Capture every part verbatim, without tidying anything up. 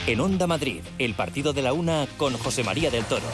En Onda Madrid, el partido de la una con José María del Toro.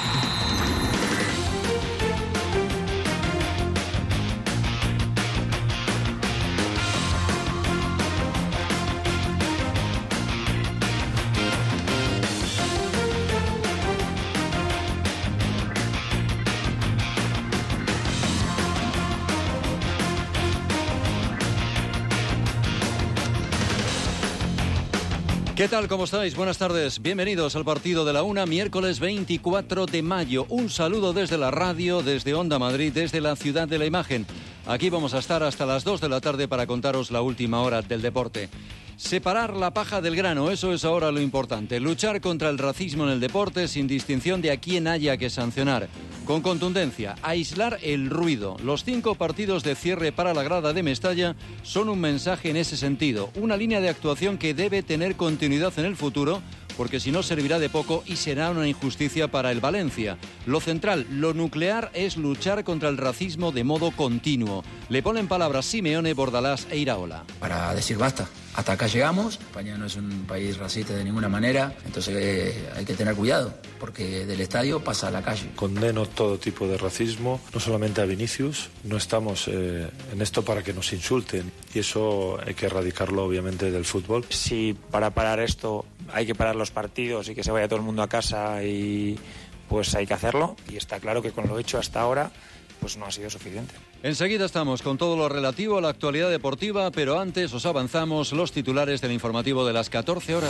¿Qué tal? ¿Cómo estáis? Buenas tardes. Bienvenidos al partido de la una, miércoles veinticuatro de mayo. Un saludo desde la radio, desde Onda Madrid, desde la ciudad de la imagen. Aquí vamos a estar hasta las dos de la tarde para contaros la última hora del deporte. Separar la paja del grano, eso es ahora lo importante. Luchar contra el racismo en el deporte sin distinción de a quién haya que sancionar. Con contundencia, aislar el ruido. Los cinco partidos de cierre para la grada de Mestalla son un mensaje en ese sentido. Una línea de actuación que debe tener continuidad en el futuro, porque si no servirá de poco y será una injusticia para el Valencia. Lo central, lo nuclear, es luchar contra el racismo de modo continuo. Le ponen palabras Simeone, Bordalás e Iraola. Para decir basta, hasta acá llegamos. España no es un país racista de ninguna manera, entonces eh, hay que tener cuidado, porque del estadio pasa a la calle. Condeno todo tipo de racismo, no solamente a Vinicius. No estamos eh, en esto para que nos insulten, y eso hay que erradicarlo obviamente del fútbol. Si para parar esto hay que parar los partidos y que se vaya todo el mundo a casa, y pues hay que hacerlo, y está claro que con lo hecho hasta ahora pues no ha sido suficiente. Enseguida estamos con todo lo relativo a la actualidad deportiva, pero antes os avanzamos los titulares del informativo de las catorce horas.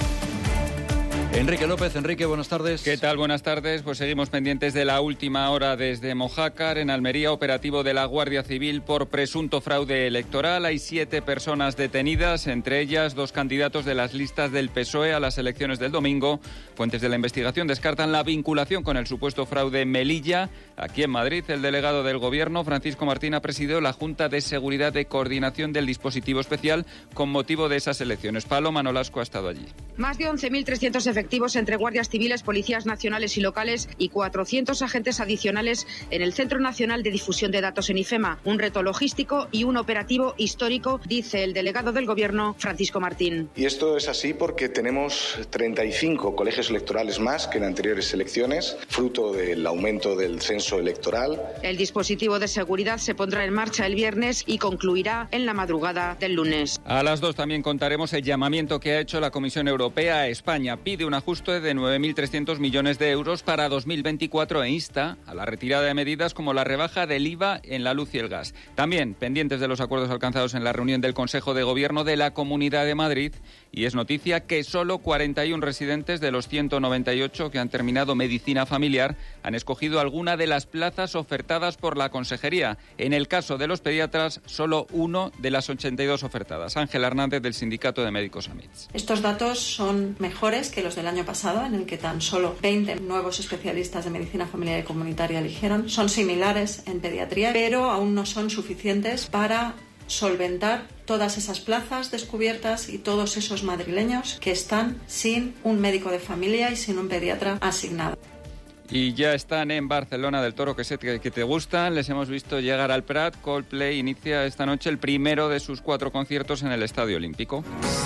Enrique López. Enrique, buenas tardes. ¿Qué tal? Buenas tardes. Pues seguimos pendientes de la última hora desde Mojácar. En Almería, operativo de la Guardia Civil por presunto fraude electoral. Hay siete personas detenidas, entre ellas dos candidatos de las listas del P S O E a las elecciones del domingo. Fuentes de la investigación descartan la vinculación con el supuesto fraude Melilla. Aquí en Madrid, el delegado del Gobierno, Francisco Martín, ha presidido la Junta de Seguridad de Coordinación del Dispositivo Especial con motivo de esas elecciones. Paloma Nolasco ha estado allí. Más de once mil trescientos efectivos entre guardias civiles, policías nacionales y locales y cuatrocientos agentes adicionales en el Centro Nacional de Difusión de Datos en IFEMA. Un reto logístico y un operativo histórico, dice el delegado del Gobierno, Francisco Martín. Y esto es así porque tenemos treinta y cinco colegios electorales más que en anteriores elecciones, fruto del aumento del censo electoral. El dispositivo de seguridad se pondrá en marcha el viernes y concluirá en la madrugada del lunes. A las dos también contaremos el llamamiento que ha hecho la Comisión Europea a España. Pide un ajuste de nueve mil trescientos millones de euros para dos mil veinticuatro e insta a la retirada de medidas como la rebaja del I V A en la luz y el gas. También pendientes de los acuerdos alcanzados en la reunión del Consejo de Gobierno de la Comunidad de Madrid, y es noticia que solo cuarenta y uno residentes de los ciento noventa y ocho que han terminado medicina familiar han escogido alguna de las plazas ofertadas por la Consejería. En el caso de los pediatras, solo uno de las ochenta y dos ofertadas. Ángela Hernández, del Sindicato de Médicos A M I T S. Estos datos son mejores que los del año pasado, en el que tan solo veinte nuevos especialistas de medicina familiar y comunitaria eligieron. Son similares en pediatría, pero aún no son suficientes para solventar todas esas plazas descubiertas y todos esos madrileños que están sin un médico de familia y sin un pediatra asignado. Y ya están en Barcelona del Toro, que sé que te gustan. Les hemos visto llegar al Prat. Coldplay inicia esta noche el primero de sus cuatro conciertos en el Estadio Olímpico.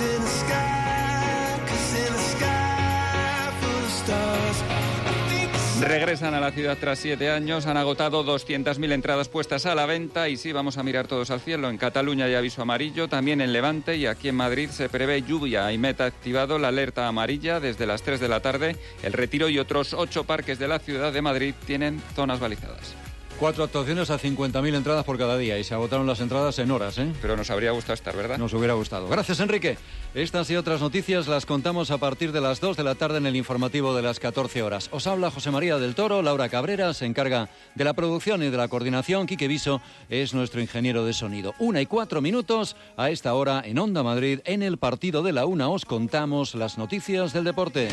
Regresan a la ciudad tras siete años, han agotado doscientas mil entradas puestas a la venta y sí, vamos a mirar todos al cielo. En Cataluña hay aviso amarillo, también en Levante, y aquí en Madrid se prevé lluvia. Y Met ha activado la alerta amarilla desde las tres de la tarde. El Retiro y otros ocho parques de la ciudad de Madrid tienen zonas balizadas. Cuatro actuaciones a cincuenta mil entradas por cada día y se agotaron las entradas en horas, ¿eh? Pero nos habría gustado estar, ¿verdad? Nos hubiera gustado. Gracias, Enrique. Estas y otras noticias las contamos a partir de las dos de la tarde en el informativo de las catorce horas. Os habla José María del Toro, Laura Cabrera se encarga de la producción y de la coordinación. Quique Viso es nuestro ingeniero de sonido. Una y cuatro minutos a esta hora en Onda Madrid. En el partido de la una os contamos las noticias del deporte.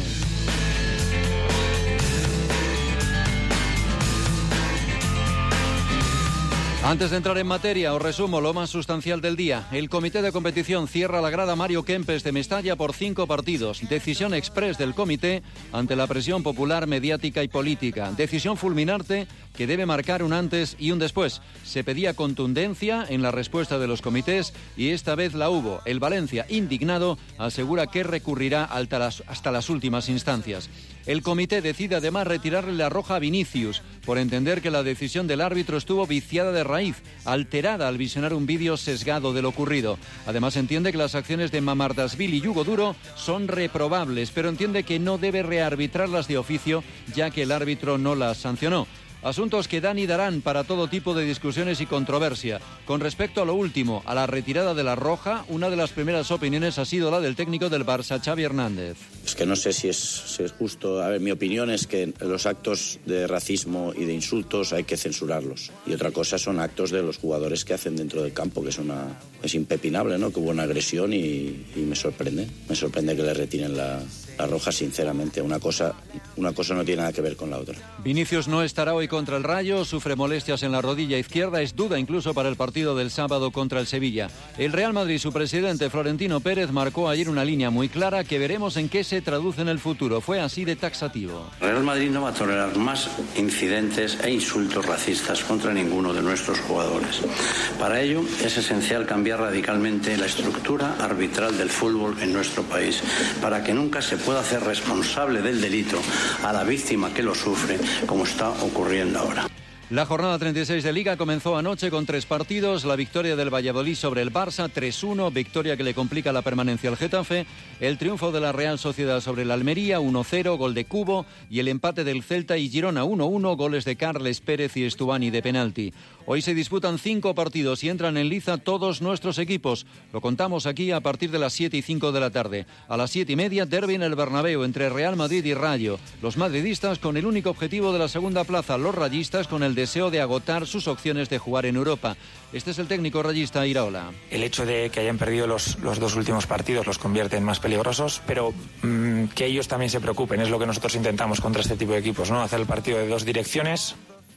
Antes de entrar en materia, os resumo lo más sustancial del día. El comité de competición cierra la grada Mario Kempes de Mestalla por cinco partidos. Decisión express del comité ante la presión popular, mediática y política. Decisión fulminante que debe marcar un antes y un después. Se pedía contundencia en la respuesta de los comités y esta vez la hubo. El Valencia, indignado, asegura que recurrirá hasta las, hasta las últimas instancias. El comité decide además retirarle la roja a Vinicius por entender que la decisión del árbitro estuvo viciada de raíz, alterada al visionar un vídeo sesgado de lo ocurrido. Además entiende que las acciones de Mamardashvili y Yugo Duro son reprobables, pero entiende que no debe rearbitrarlas de oficio ya que el árbitro no las sancionó. Asuntos que dan y darán para todo tipo de discusiones y controversia. Con respecto a lo último, a la retirada de la roja, una de las primeras opiniones ha sido la del técnico del Barça, Xavi Hernández. Es que no sé si es, si es justo. A ver, mi opinión es que los actos de racismo y de insultos hay que censurarlos. Y otra cosa son actos de los jugadores que hacen dentro del campo, que es una es impepinable, ¿no? Que hubo una agresión y, y me sorprende. Me sorprende que le retiren la, la roja, sinceramente. Una cosa, una cosa no tiene nada que ver con la otra. Vinicius no estará hoy contra el Rayo, sufre molestias en la rodilla izquierda, es duda incluso para el partido del sábado contra el Sevilla. El Real Madrid, su presidente Florentino Pérez, marcó ayer una línea muy clara que veremos en qué se traduce en el futuro. Fue así de taxativo. Real Madrid no va a tolerar más incidentes e insultos racistas contra ninguno de nuestros jugadores. Para ello es esencial cambiar radicalmente la estructura arbitral del fútbol en nuestro país, para que nunca se pueda hacer responsable del delito a la víctima que lo sufre, como está ocurriendo ahora. La jornada treinta y seis de Liga comenzó anoche con tres partidos. La victoria del Valladolid sobre el Barça, tres uno, victoria que le complica la permanencia al Getafe. El triunfo de la Real Sociedad sobre el Almería, uno cero, gol de Cubo. Y el empate del Celta y Girona, uno uno, goles de Carles Pérez y Estubani de penalti. Hoy se disputan cinco partidos y entran en liza todos nuestros equipos. Lo contamos aquí a partir de las siete y cinco de la tarde. A las siete y media, derbi en el Bernabéu entre Real Madrid y Rayo. Los madridistas con el único objetivo de la segunda plaza, los rayistas con el deseo de agotar sus opciones de jugar en Europa. Este es el técnico rayista Iraola. El hecho de que hayan perdido los, los dos últimos partidos los convierte en más peligrosos, pero mmm, que ellos también se preocupen, es lo que nosotros intentamos contra este tipo de equipos, ¿no? Hacer el partido de dos direcciones.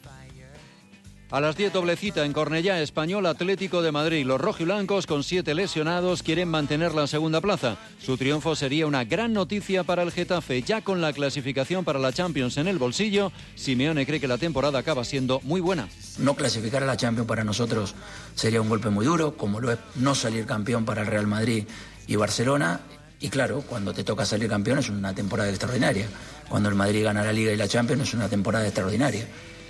A las diez, doble cita en Cornellá, Español Atlético de Madrid. Los rojiblancos, con siete lesionados, quieren mantener la segunda plaza. Su triunfo sería una gran noticia para el Getafe. Ya con la clasificación para la Champions en el bolsillo, Simeone cree que la temporada acaba siendo muy buena. No clasificar a la Champions para nosotros sería un golpe muy duro, como lo es no salir campeón para el Real Madrid y Barcelona. Y claro, cuando te toca salir campeón es una temporada extraordinaria. Cuando el Madrid gana la Liga y la Champions es una temporada extraordinaria.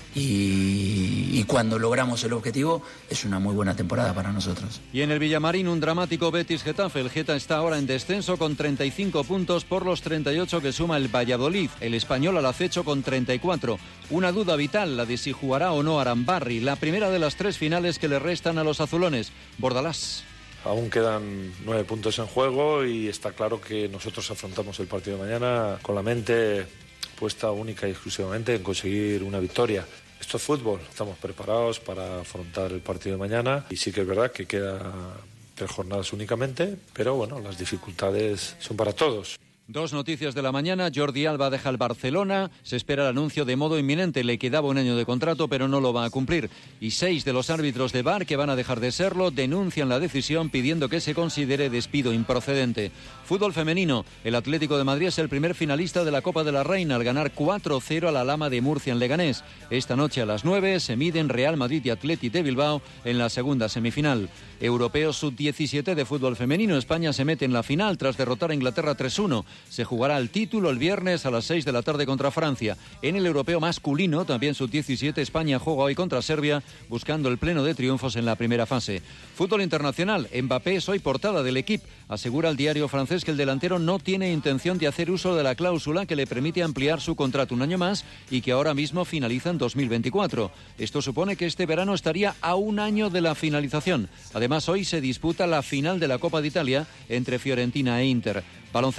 Y, y cuando logramos el objetivo es una muy buena temporada para nosotros. Y en el Villamarín un dramático Betis-Getafe. El Geta está ahora en descenso con treinta y cinco puntos por los treinta y ocho que suma el Valladolid. El Español al acecho con treinta y cuatro. Una duda vital, la de si jugará o no Arambarri, la primera de las tres finales que le restan a los azulones. Bordalás. Aún quedan nueve puntos en juego y está claro que nosotros afrontamos el partido de mañana con la mente puesta única y exclusivamente en conseguir una victoria. Esto es fútbol, estamos preparados para afrontar el partido de mañana y sí que es verdad que queda tres jornadas únicamente, pero bueno, las dificultades son para todos. Dos noticias de la mañana. Jordi Alba deja el Barcelona. Se espera el anuncio de modo inminente. Le quedaba un año de contrato, pero no lo va a cumplir. Y seis de los árbitros de V A R, que van a dejar de serlo, denuncian la decisión pidiendo que se considere despido improcedente. Fútbol femenino. El Atlético de Madrid es el primer finalista de la Copa de la Reina al ganar cuatro cero a la Lama de Murcia en Leganés. Esta noche a las nueve se miden Real Madrid y Athletic de Bilbao en la segunda semifinal. Europeo sub diecisiete de fútbol femenino. España se mete en la final tras derrotar a Inglaterra tres uno. Se jugará el título el viernes a las seis de la tarde contra Francia. En el europeo masculino, también sub diecisiete, España juega hoy contra Serbia, buscando el pleno de triunfos en la primera fase. Fútbol internacional. Mbappé es hoy portada del Equipo. Asegura el diario francés que el delantero no tiene intención de hacer uso de la cláusula que le permite ampliar su contrato un año más y que ahora mismo finaliza en dos mil veinticuatro. Esto supone que este verano estaría a un año de la finalización. Además, hoy se disputa la final de la Copa de Italia entre Fiorentina e Inter. Baloncesto. Hoy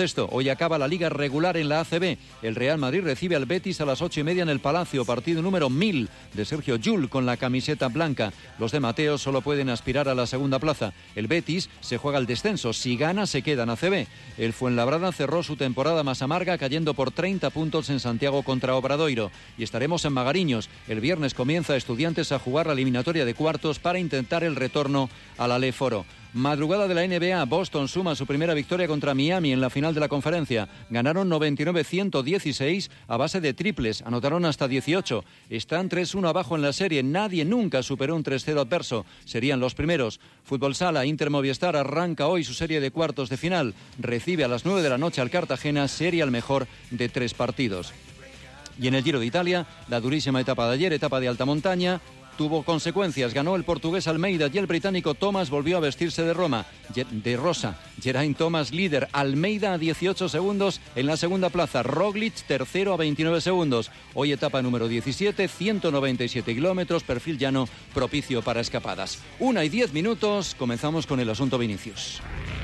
Hoy acaba la liga regular en la A C B. El Real Madrid recibe al Betis a las ocho y media en el Palacio. Partido número mil de Sergio Llull con la camiseta blanca. Los de Mateo solo pueden aspirar a la segunda plaza. El Betis se juega el descenso. Si gana, se queda en A C B. El Fuenlabrada cerró su temporada más amarga cayendo por treinta puntos en Santiago contra Obradoiro. Y estaremos en Magariños. El viernes comienza Estudiantes a jugar la eliminatoria de cuartos para intentar el retorno al Ale Foro. Madrugada de la N B A, Boston suma su primera victoria contra Miami en la final de la conferencia. Ganaron noventa y nueve a ciento dieciséis a base de triples, anotaron hasta dieciocho. Están tres uno abajo en la serie, nadie nunca superó un tres cero adverso. Serían los primeros. Fútbol Sala, Inter Movistar arranca hoy su serie de cuartos de final. Recibe a las nueve de la noche al Cartagena, serie al mejor de tres partidos. Y en el Giro de Italia, la durísima etapa de ayer, etapa de alta montaña, tuvo consecuencias. Ganó el portugués Almeida y el británico Thomas volvió a vestirse de Roma, de rosa. Geraint Thomas líder, Almeida a dieciocho segundos en la segunda plaza. Roglic tercero a veintinueve segundos. Hoy etapa número diecisiete, ciento noventa y siete kilómetros, perfil llano propicio para escapadas. Una y diez minutos, comenzamos con el asunto Vinicius.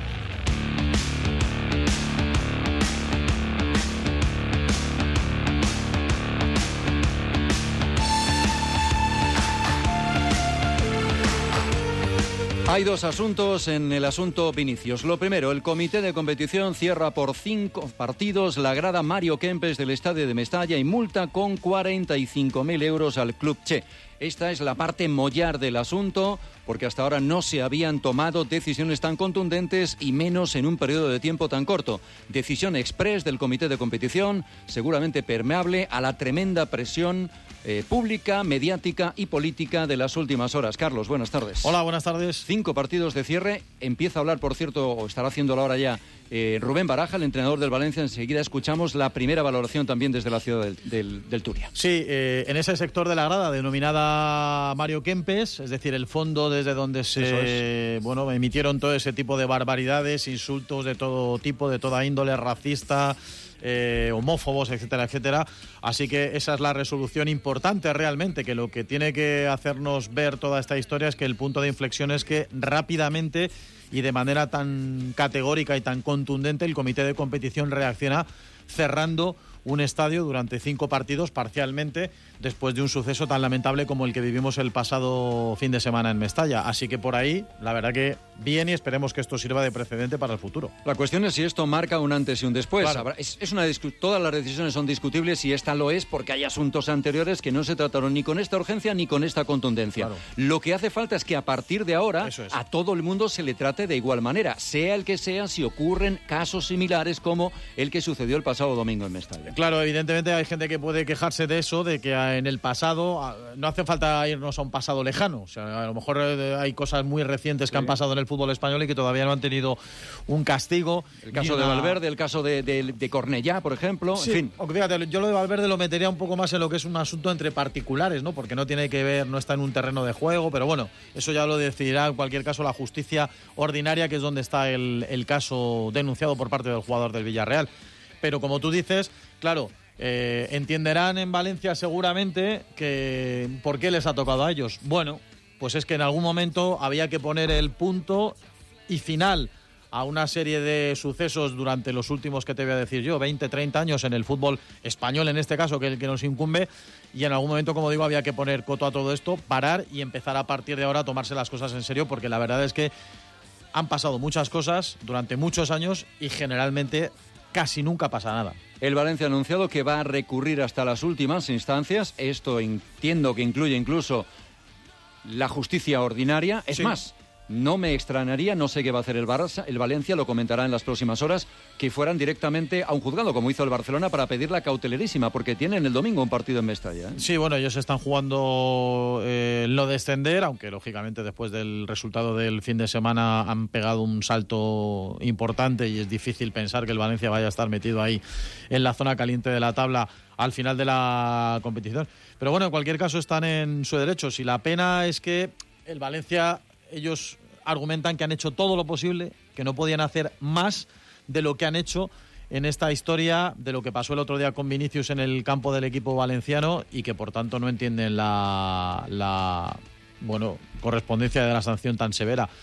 Hay dos asuntos en el asunto Vinicius. Lo primero, el comité de competición cierra por cinco partidos la grada Mario Kempes del estadio de Mestalla y multa con cuarenta y cinco mil euros al Club Che. Esta es la parte mollar del asunto, porque hasta ahora no se habían tomado decisiones tan contundentes y menos en un periodo de tiempo tan corto. Decisión express del comité de competición, seguramente permeable a la tremenda presión eh, pública, mediática y política de las últimas horas. Carlos, buenas tardes. Hola, buenas tardes. Cinco partidos de cierre. Empieza a hablar, por cierto, o estará haciéndolo ahora ya, eh, Rubén Baraja, el entrenador del Valencia. Enseguida escuchamos la primera valoración también desde la ciudad del, del, del Turia. Sí, eh, en ese sector de la grada denominada Mario Kempes, es decir, el fondo desde donde se es. bueno, emitieron todo ese tipo de barbaridades, insultos de todo tipo, de toda índole, racista, eh, homófobos, etcétera, etcétera. Así que esa es la resolución importante realmente, que lo que tiene que hacernos ver toda esta historia es que el punto de inflexión es que rápidamente y de manera tan categórica y tan contundente el comité de competición reacciona cerrando un estadio durante cinco partidos parcialmente después de un suceso tan lamentable como el que vivimos el pasado fin de semana en Mestalla. Así que por ahí, la verdad que bien, y esperemos que esto sirva de precedente para el futuro. La cuestión es si esto marca un antes y un después. Claro. Habrá, es, es una discu- todas las decisiones son discutibles y esta lo es porque hay asuntos anteriores que no se trataron ni con esta urgencia ni con esta contundencia. Claro. Lo que hace falta es que a partir de ahora Eso es. a todo el mundo se le trate de igual manera, sea el que sea, si ocurren casos similares como el que sucedió el pasado domingo en Mestalla. Claro, evidentemente hay gente que puede quejarse de eso, de que en el pasado, no hace falta irnos a un pasado lejano, o sea, a lo mejor hay cosas muy recientes que sí. han pasado en el fútbol español y que todavía no han tenido un castigo. El caso una... de Valverde, el caso de, de, de Cornellá, por ejemplo, sí, en fin. Aunque fíjate, yo lo de Valverde lo metería un poco más en lo que es un asunto entre particulares, ¿no? Porque no tiene que ver, no está en un terreno de juego, pero bueno, eso ya lo decidirá en cualquier caso la justicia ordinaria, que es donde está el, el caso denunciado por parte del jugador del Villarreal. Pero como tú dices, claro, Eh, entenderán en Valencia seguramente que por qué les ha tocado a ellos. Bueno, pues es que en algún momento había que poner el punto y final a una serie de sucesos durante los últimos, que te voy a decir yo, veinte, treinta años en el fútbol español, en este caso, que es el que nos incumbe, y en algún momento, como digo, había que poner coto a todo esto, parar y empezar a partir de ahora a tomarse las cosas en serio, porque la verdad es que han pasado muchas cosas durante muchos años y generalmente casi nunca pasa nada. El Valencia ha anunciado que va a recurrir hasta las últimas instancias. Esto entiendo que incluye incluso la justicia ordinaria. Es sí. más, no me extrañaría, no sé qué va a hacer el Barça, el Valencia, lo comentará en las próximas horas, que fueran directamente a un juzgado, como hizo el Barcelona, para pedir la cautelerísima, porque tienen el domingo un partido en Mestalla, ¿eh? Sí, bueno, ellos están jugando eh, no descender, aunque lógicamente después del resultado del fin de semana han pegado un salto importante y es difícil pensar que el Valencia vaya a estar metido ahí en la zona caliente de la tabla al final de la competición. Pero bueno, en cualquier caso están en su derecho. Si la pena es que el Valencia, ellos argumentan que han hecho todo lo posible, que no podían hacer más de lo que han hecho en esta historia de lo que pasó el otro día con Vinicius en el campo del equipo valenciano, y que por tanto no entienden la, la bueno, correspondencia de la sanción tan severa.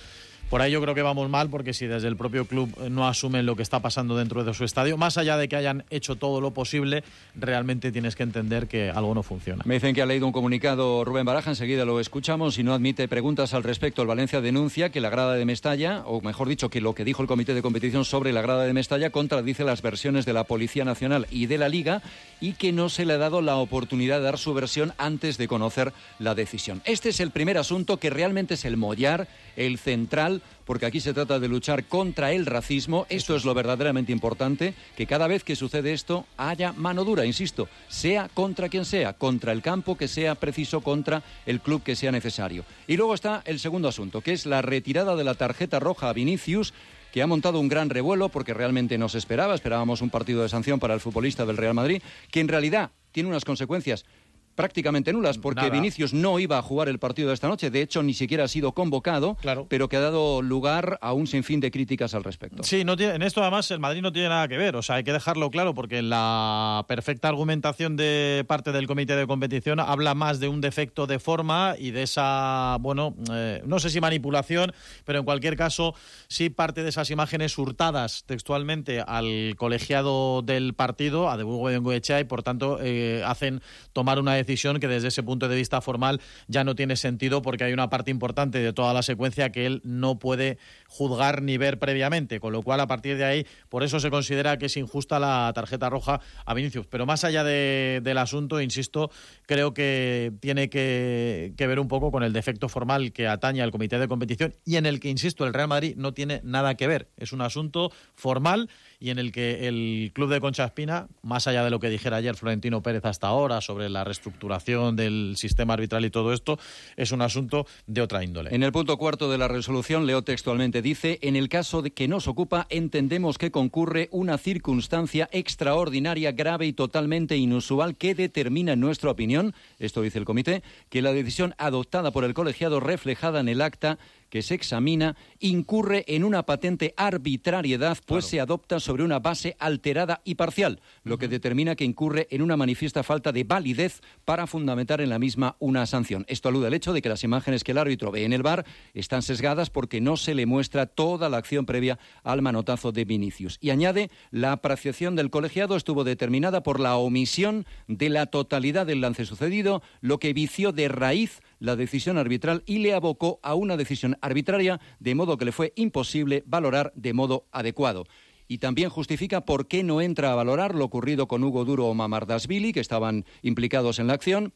Por ahí yo creo que vamos mal, porque si desde el propio club no asumen lo que está pasando dentro de su estadio, más allá de que hayan hecho todo lo posible, realmente tienes que entender que algo no funciona. Me dicen que ha leído un comunicado Rubén Baraja, enseguida lo escuchamos, y no admite preguntas al respecto. El Valencia denuncia que la grada de Mestalla, o mejor dicho, que lo que dijo el comité de competición sobre la grada de Mestalla contradice las versiones de la Policía Nacional y de la Liga, y que no se le ha dado la oportunidad de dar su versión antes de conocer la decisión. Este es el primer asunto que realmente es el mollar, el central, porque aquí se trata de luchar contra el racismo. Esto es lo verdaderamente importante, que cada vez que sucede esto haya mano dura, insisto, sea contra quien sea, contra el campo que sea preciso, contra el club que sea necesario. Y luego está el segundo asunto, que es la retirada de la tarjeta roja a Vinicius, que ha montado un gran revuelo porque realmente no se esperaba, esperábamos un partido de sanción para el futbolista del Real Madrid, que en realidad tiene unas consecuencias prácticamente nulas, porque Nada. Vinicius no iba a jugar el partido de esta noche, de hecho ni siquiera ha sido convocado, claro. pero que ha dado lugar a un sinfín de críticas al respecto. Sí, no tiene, en esto además el Madrid no tiene nada que ver, o sea, hay que dejarlo claro, porque la perfecta argumentación de parte del comité de competición habla más de un defecto de forma y de esa, bueno, eh, no sé si manipulación, pero en cualquier caso sí parte de esas imágenes hurtadas textualmente al colegiado del partido, a Diego Bengoechea, y por tanto eh, hacen tomar una decisión que desde ese punto de vista formal ya no tiene sentido, porque hay una parte importante de toda la secuencia que él no puede juzgar ni ver previamente, con lo cual a partir de ahí, por eso se considera que es injusta la tarjeta roja a Vinicius. Pero más allá de, del asunto, insisto, creo que tiene que, que ver un poco con el defecto formal que atañe al comité de competición y en el que, insisto, el Real Madrid no tiene nada que ver. Es un asunto formal y en el que el club de Concha Espina, más allá de lo que dijera ayer Florentino Pérez hasta ahora sobre la reestructuración del sistema arbitral y todo esto, es un asunto de otra índole. En el punto cuarto de la resolución, leo textualmente, dice: en el caso de que nos ocupa, entendemos que concurre una circunstancia extraordinaria, grave y totalmente inusual que determina, en nuestra opinión, esto dice el comité, que la decisión adoptada por el colegiado reflejada en el acta que se examina incurre en una patente arbitrariedad, pues claro. se adopta sobre una base alterada y parcial, lo que determina que incurre en una manifiesta falta de validez para fundamentar en la misma una sanción. Esto alude al hecho de que las imágenes que el árbitro ve en el V A R están sesgadas porque no se le muestra toda la acción previa al manotazo de Vinicius. Y añade, la apreciación del colegiado estuvo determinada por la omisión de la totalidad del lance sucedido, lo que vició de raíz la decisión arbitral y le abocó a una decisión arbitraria, de modo que le fue imposible valorar de modo adecuado. Y también justifica por qué no entra a valorar lo ocurrido con Hugo Duro o Mamardashvili, que estaban implicados en la acción.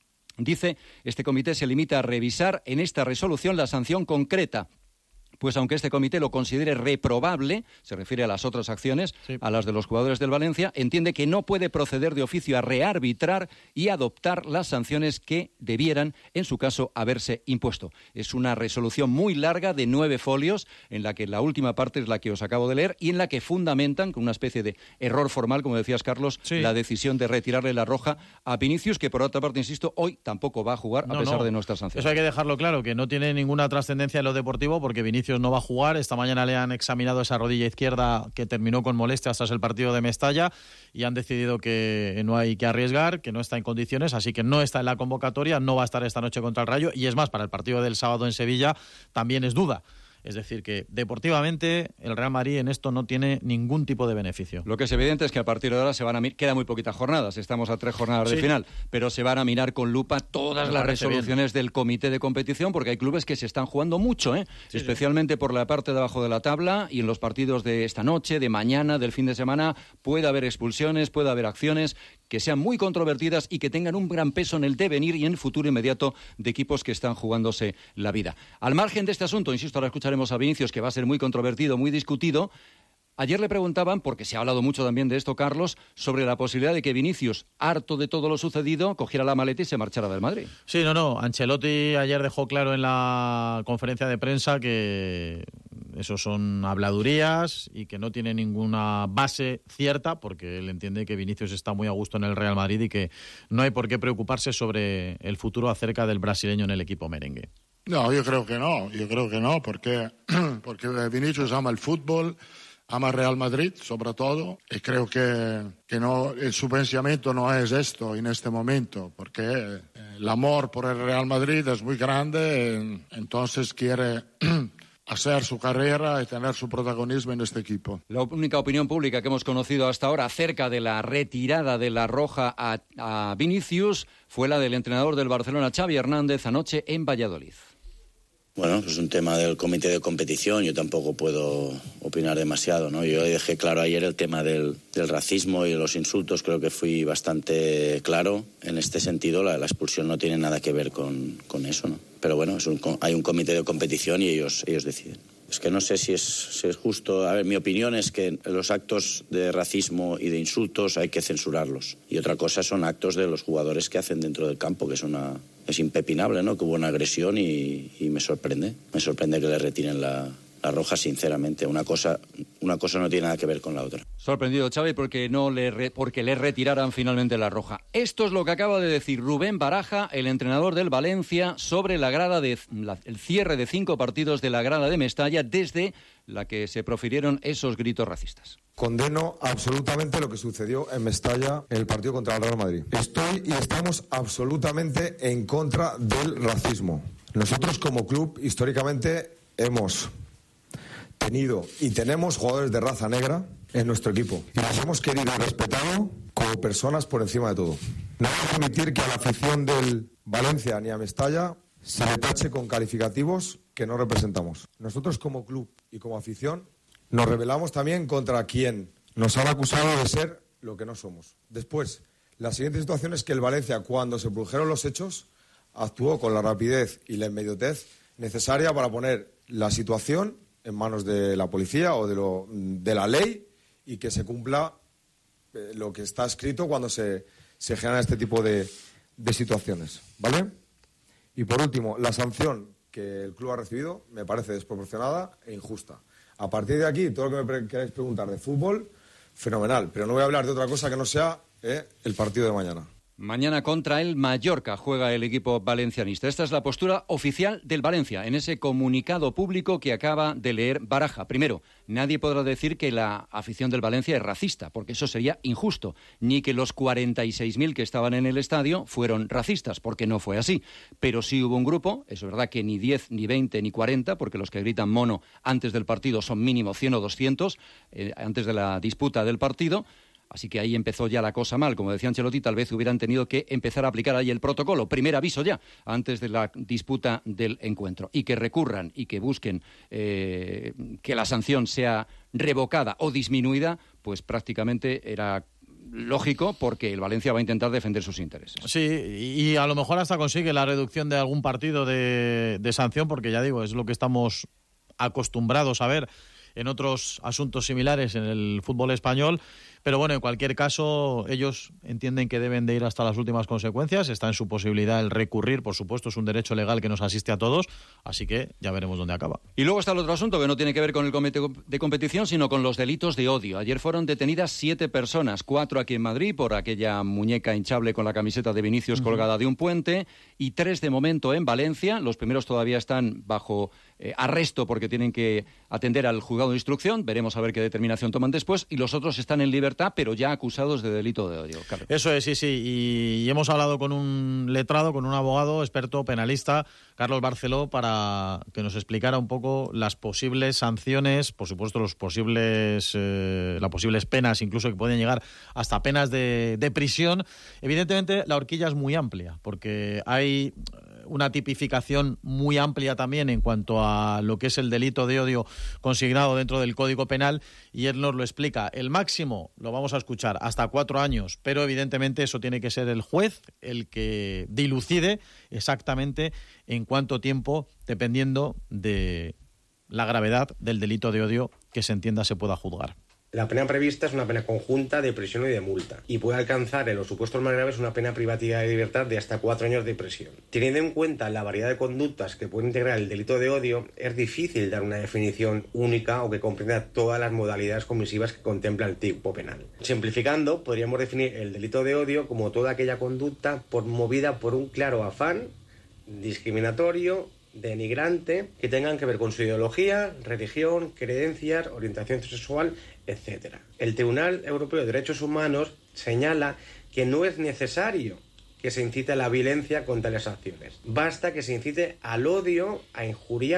Dice, este comité se limita a revisar en esta resolución la sanción concreta, pues aunque este comité lo considere reprobable, se refiere a las otras acciones, sí. a las de los jugadores del Valencia, entiende que no puede proceder de oficio a rearbitrar y adoptar las sanciones que debieran, en su caso, haberse impuesto. Es una resolución muy larga de nueve folios, en la que la última parte es la que os acabo de leer y en la que fundamentan, con una especie de error formal, como decías, Carlos, sí. la decisión de retirarle la roja a Vinicius, que por otra parte, insisto, hoy tampoco va a jugar no, a pesar no. de nuestras sanciones. Eso hay que dejarlo claro, que no tiene ninguna trascendencia en lo deportivo, porque Vinicius no va a jugar. Esta mañana le han examinado esa rodilla izquierda que terminó con molestias tras el partido de Mestalla y han decidido que no hay que arriesgar, que no está en condiciones, así que no está en la convocatoria, no va a estar esta noche contra el Rayo y es más, para el partido del sábado en Sevilla también es duda. Es decir, que deportivamente el Real Madrid en esto no tiene ningún tipo de beneficio. Lo que es evidente es que a partir de ahora se van a mirar, quedan muy poquitas jornadas, estamos a tres jornadas sí. de final, pero se van a mirar con lupa todas las resoluciones bien. del comité de competición, porque hay clubes que se están jugando mucho, ¿eh? sí, especialmente sí. por la parte de abajo de la tabla, y en los partidos de esta noche, de mañana, del fin de semana, puede haber expulsiones, puede haber acciones que sean muy controvertidas y que tengan un gran peso en el devenir y en el futuro inmediato de equipos que están jugándose la vida. Al margen de este asunto, insisto, ahora escucharemos a Vinicius, que va a ser muy controvertido, muy discutido. Ayer le preguntaban, porque se ha hablado mucho también de esto, Carlos, sobre la posibilidad de que Vinicius, harto de todo lo sucedido, cogiera la maleta y se marchara del Madrid. Sí, no, no. Ancelotti ayer dejó claro en la conferencia de prensa que eso son habladurías y que no tiene ninguna base cierta, porque él entiende que Vinicius está muy a gusto en el Real Madrid y que no hay por qué preocuparse sobre el futuro acerca del brasileño en el equipo merengue. No, yo creo que no, yo creo que no, porque, porque Vinicius ama el fútbol, ama Real Madrid sobre todo, y creo que, que no, el, su pensamiento no es esto en este momento, porque el amor por el Real Madrid es muy grande, entonces quiere hacer su carrera y tener su protagonismo en este equipo. La única opinión pública que hemos conocido hasta ahora acerca de la retirada de la roja a, a Vinicius fue la del entrenador del Barcelona, Xavi Hernández, anoche en Valladolid. Bueno, es un tema del comité de competición, yo tampoco puedo opinar demasiado, ¿no? Yo dejé claro ayer el tema del, del racismo y los insultos, creo que fui bastante claro en este sentido, la, la expulsión no tiene nada que ver con, con eso, ¿no? Pero bueno, es un, hay un comité de competición y ellos, ellos deciden. Es que no sé si es, si es justo. A ver, mi opinión es que los actos de racismo y de insultos hay que censurarlos. Y otra cosa son actos de los jugadores que hacen dentro del campo, que es una es impepinable, ¿no? Que hubo una agresión y, y me sorprende. Me sorprende que le retiren la, la roja, sinceramente. Una cosa, una cosa no tiene nada que ver con la otra. Sorprendido Xavi porque, no le re, porque le retiraran finalmente la roja. Esto es lo que acaba de decir Rubén Baraja, el entrenador del Valencia, sobre la grada de la, el cierre de cinco partidos de la grada de Mestalla desde la que se profirieron esos gritos racistas. Condeno absolutamente lo que sucedió en Mestalla en el partido contra el Real Madrid. Estoy y estamos absolutamente en contra del racismo. Nosotros como club históricamente hemos tenido y tenemos jugadores de raza negra en nuestro equipo y los hemos querido y respetado como personas por encima de todo. No voy a permitir que a la afición del Valencia ni a Mestalla se le tache con calificativos que no representamos. Nosotros como club y como afición nos rebelamos también contra quien nos han acusado de ser lo que no somos. Después, la siguiente situación es que el Valencia, cuando se produjeron los hechos, actuó con la rapidez y la inmediatez necesaria para poner la situación en manos de la policía o de, lo, de la ley y que se cumpla eh, lo que está escrito cuando se, se generan este tipo de, de situaciones, ¿vale? Y por último, la sanción que el club ha recibido me parece desproporcionada e injusta. A partir de aquí, todo lo que me pre- queráis preguntar de fútbol, fenomenal, pero no voy a hablar de otra cosa que no sea eh, el partido de mañana. Mañana contra el Mallorca juega el equipo valencianista. Esta es la postura oficial del Valencia en ese comunicado público que acaba de leer Baraja. Primero, nadie podrá decir que la afición del Valencia es racista, porque eso sería injusto, ni que los cuarenta y seis mil que estaban en el estadio fueron racistas, porque no fue así. Pero sí hubo un grupo, es verdad que ni diez, ni veinte, ni cuarenta, porque los que gritan mono antes del partido son mínimo cien o doscientos, eh, antes de la disputa del partido. Así que ahí empezó ya la cosa mal. Como decía Ancelotti, tal vez hubieran tenido que empezar a aplicar ahí el protocolo. Primer aviso ya, antes de la disputa del encuentro. Y que recurran y que busquen eh, que la sanción sea revocada o disminuida, pues prácticamente era lógico, porque el Valencia va a intentar defender sus intereses. Sí, y a lo mejor hasta consigue la reducción de algún partido de, de sanción, porque ya digo, es lo que estamos acostumbrados a ver en otros asuntos similares en el fútbol español. Pero bueno, en cualquier caso, ellos entienden que deben de ir hasta las últimas consecuencias. Está en su posibilidad el recurrir, por supuesto, es un derecho legal que nos asiste a todos, así que ya veremos dónde acaba. Y luego está el otro asunto que no tiene que ver con el comité de competición, sino con los delitos de odio. Ayer fueron detenidas siete personas, cuatro aquí en Madrid por aquella muñeca hinchable con la camiseta de Vinicius uh-huh. colgada de un puente, y tres de momento en Valencia. Los primeros todavía están bajo eh, arresto porque tienen que atender al juzgado de instrucción. Veremos a ver qué determinación toman después. Y los otros están en libertad, pero ya acusados de delito de odio. Carlos. Eso es, sí, sí. Y hemos hablado con un letrado, con un abogado experto penalista, Carlos Barceló, para que nos explicara un poco las posibles sanciones, por supuesto los posibles, eh, las posibles penas, incluso que pueden llegar hasta penas de, de prisión. Evidentemente la horquilla es muy amplia, porque hay una tipificación muy amplia también en cuanto a lo que es el delito de odio consignado dentro del Código Penal, y él nos lo explica. El máximo, lo vamos a escuchar, hasta cuatro años, pero evidentemente eso tiene que ser el juez el que dilucide exactamente en cuánto tiempo, dependiendo de la gravedad del delito de odio que se entienda se pueda juzgar. La pena prevista es una pena conjunta de prisión y de multa, y puede alcanzar en los supuestos más graves una pena privativa de libertad de hasta cuatro años de prisión. Teniendo en cuenta la variedad de conductas que puede integrar el delito de odio, es difícil dar una definición única o que comprenda todas las modalidades comisivas que contempla el tipo penal. Simplificando, podríamos definir el delito de odio como toda aquella conducta por, movida por un claro afán discriminatorio, denigrante, que tengan que ver con su ideología, religión, creencias, orientación sexual, etcétera. El Tribunal Europeo de Derechos Humanos señala que no es necesario que se incite a la violencia con tales acciones. Basta que se incite al odio, a injuriar,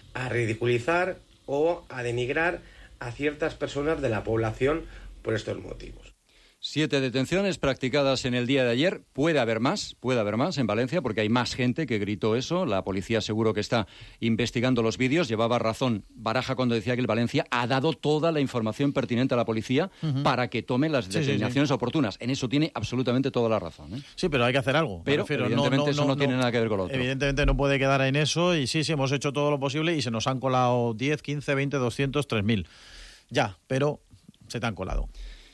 a ridiculizar o a denigrar a ciertas personas de la población por estos motivos. Siete detenciones practicadas en el día de ayer. Puede haber más, puede haber más en Valencia porque hay más gente que gritó eso. La policía seguro que está investigando los vídeos. Llevaba razón Baraja cuando decía que el Valencia ha dado toda la información pertinente a la policía uh-huh. para que tome las determinaciones sí, sí, sí. oportunas. En eso tiene absolutamente toda la razón, ¿eh? Sí, pero hay que hacer algo. Pero refiero, evidentemente no, no, eso no, no tiene nada que ver con lo otro. Evidentemente no puede quedar en eso y sí, sí, hemos hecho todo lo posible y se nos han colado diez, quince, veinte, doscientos, tres mil. Ya, pero se te han colado.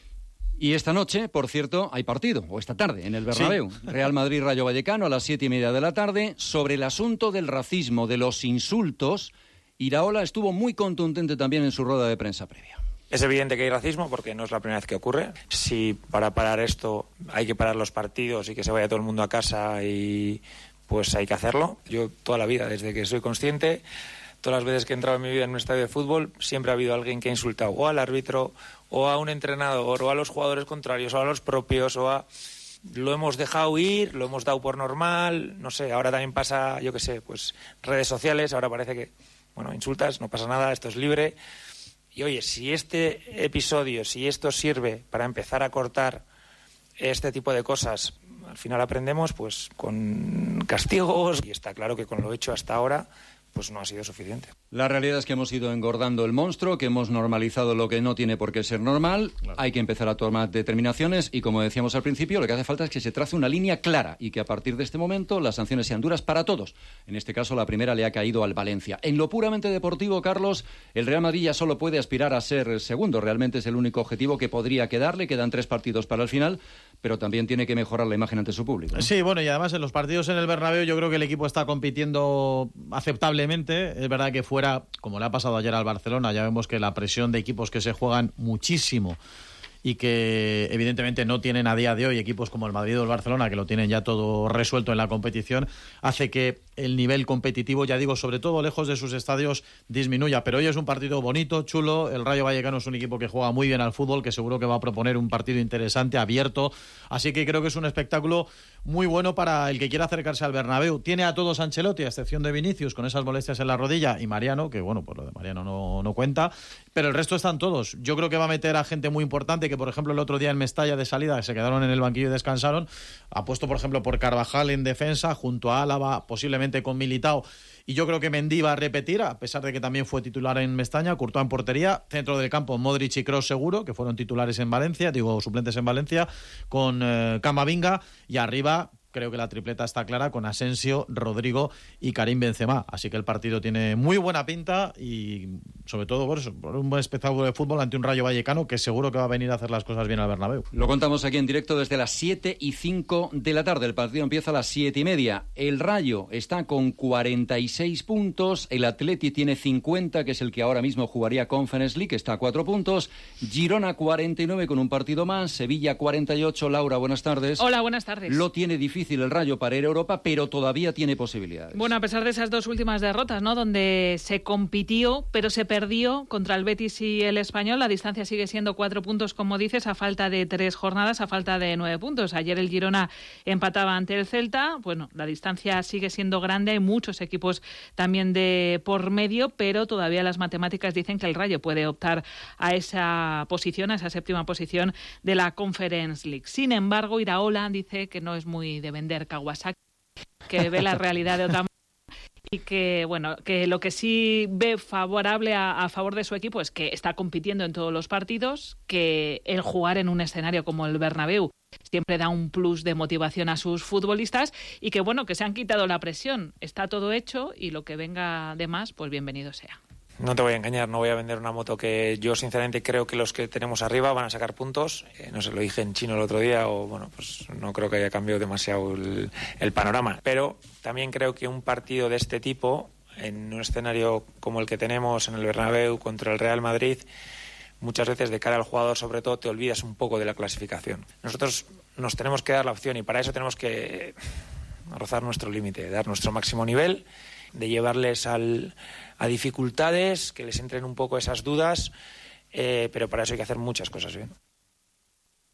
Y esta noche, por cierto, hay partido, o esta tarde, en el Bernabéu. Sí. Real Madrid-Rayo Vallecano a las siete y media de la tarde. Sobre el asunto del racismo, de los insultos, Iraola estuvo muy contundente también en su rueda de prensa previa. Es evidente que hay racismo porque no es la primera vez que ocurre. Si para parar esto hay que parar los partidos y que se vaya todo el mundo a casa, y pues hay que hacerlo. Yo toda la vida, desde que soy consciente, todas las veces que he entrado en mi vida en un estadio de fútbol, siempre ha habido alguien que ha insultado o al árbitro, o a un entrenador, o a los jugadores contrarios, o a los propios, o a... Lo hemos dejado ir, lo hemos dado por normal, no sé, ahora también pasa, yo qué sé, pues redes sociales, ahora parece que, bueno, insultas, no pasa nada, esto es libre. Y oye, si este episodio, si esto sirve para empezar a cortar este tipo de cosas, al final aprendemos pues con castigos, y está claro que con lo hecho hasta ahora pues no ha sido suficiente. La realidad es que hemos ido engordando el monstruo, que hemos normalizado lo que no tiene por qué ser normal. Claro. Hay que empezar a tomar determinaciones y, como decíamos al principio, lo que hace falta es que se trace una línea clara y que a partir de este momento las sanciones sean duras para todos. En este caso, la primera le ha caído al Valencia. En lo puramente deportivo, Carlos, el Real Madrid ya solo puede aspirar a ser segundo. Realmente es el único objetivo que podría quedarle. Quedan tres partidos para el final, pero también tiene que mejorar la imagen ante su público, ¿no? Sí, bueno, y además en los partidos en el Bernabéu yo creo que el equipo está compitiendo aceptablemente. Es verdad que fuera, como le ha pasado ayer al Barcelona, ya vemos que la presión de equipos que se juegan muchísimo y que evidentemente no tienen a día de hoy equipos como el Madrid o el Barcelona, que lo tienen ya todo resuelto en la competición, hace que el nivel competitivo, ya digo, sobre todo lejos de sus estadios, disminuya. Pero hoy es un partido bonito, chulo. El Rayo Vallecano es un equipo que juega muy bien al fútbol, que seguro que va a proponer un partido interesante, abierto. Así que creo que es un espectáculo muy bueno para el que quiera acercarse al Bernabéu. Tiene a todos Ancelotti, a excepción de Vinicius, con esas molestias en la rodilla, y Mariano, que bueno, pues lo de Mariano no, no cuenta, pero el resto están todos. Yo creo que va a meter a gente muy importante, que por ejemplo el otro día en Mestalla de salida se quedaron en el banquillo y descansaron. Ha puesto por ejemplo por Carvajal en defensa, junto a Álava, posiblemente con Militao, y yo creo que Mendy va a repetir, a pesar de que también fue titular en Mestalla. Courtois en portería, centro del campo Modric y Kroos seguro, que fueron titulares en Valencia, digo suplentes en Valencia, con eh, Camavinga, y arriba creo que la tripleta está clara con Asensio, Rodrigo y Karim Benzema. Así que el partido tiene muy buena pinta y sobre todo por eso, por un buen espectáculo de fútbol ante un Rayo Vallecano que seguro que va a venir a hacer las cosas bien al Bernabéu. Lo contamos aquí en directo desde las siete y cinco de la tarde. El partido empieza a las siete y media. El Rayo está con cuarenta y seis puntos. El Atleti tiene cincuenta, que es el que ahora mismo jugaría Conference League, está a cuatro puntos. Girona cuarenta y nueve con un partido más. Sevilla cuarenta y ocho. Laura, buenas tardes. Hola, buenas tardes. Lo tiene difícil el Rayo para ir a Europa, pero todavía tiene posibilidades. Bueno, a pesar de esas dos últimas derrotas, ¿no?, donde se compitió, pero se perdió contra el Betis y el Español, la distancia sigue siendo cuatro puntos, como dices, a falta de tres jornadas, a falta de nueve puntos. Ayer el Girona empataba ante el Celta. Bueno, la distancia sigue siendo grande, hay muchos equipos también de por medio, pero todavía las matemáticas dicen que el Rayo puede optar a esa posición, a esa séptima posición de la Conference League. Sin embargo, Iraola dice que no es muy de vender Kawasaki, que ve la realidad de otra manera y que, bueno, que lo que sí ve favorable a, a favor de su equipo es que está compitiendo en todos los partidos, que el jugar en un escenario como el Bernabéu siempre da un plus de motivación a sus futbolistas y que, bueno, que se han quitado la presión. Está todo hecho y lo que venga de más, pues bienvenido sea. No te voy a engañar, no voy a vender una moto que yo sinceramente creo que los que tenemos arriba van a sacar puntos. Eh, no sé, lo dije en chino el otro día, o bueno, pues no creo que haya cambiado demasiado el, el panorama. Pero también creo que un partido de este tipo, en un escenario como el que tenemos en el Bernabéu contra el Real Madrid, muchas veces de cara al jugador sobre todo te olvidas un poco de la clasificación. Nosotros nos tenemos que dar la opción y para eso tenemos que rozar nuestro límite, dar nuestro máximo nivel, de llevarles al, a dificultades, que les entren un poco esas dudas, eh, pero para eso hay que hacer muchas cosas bien.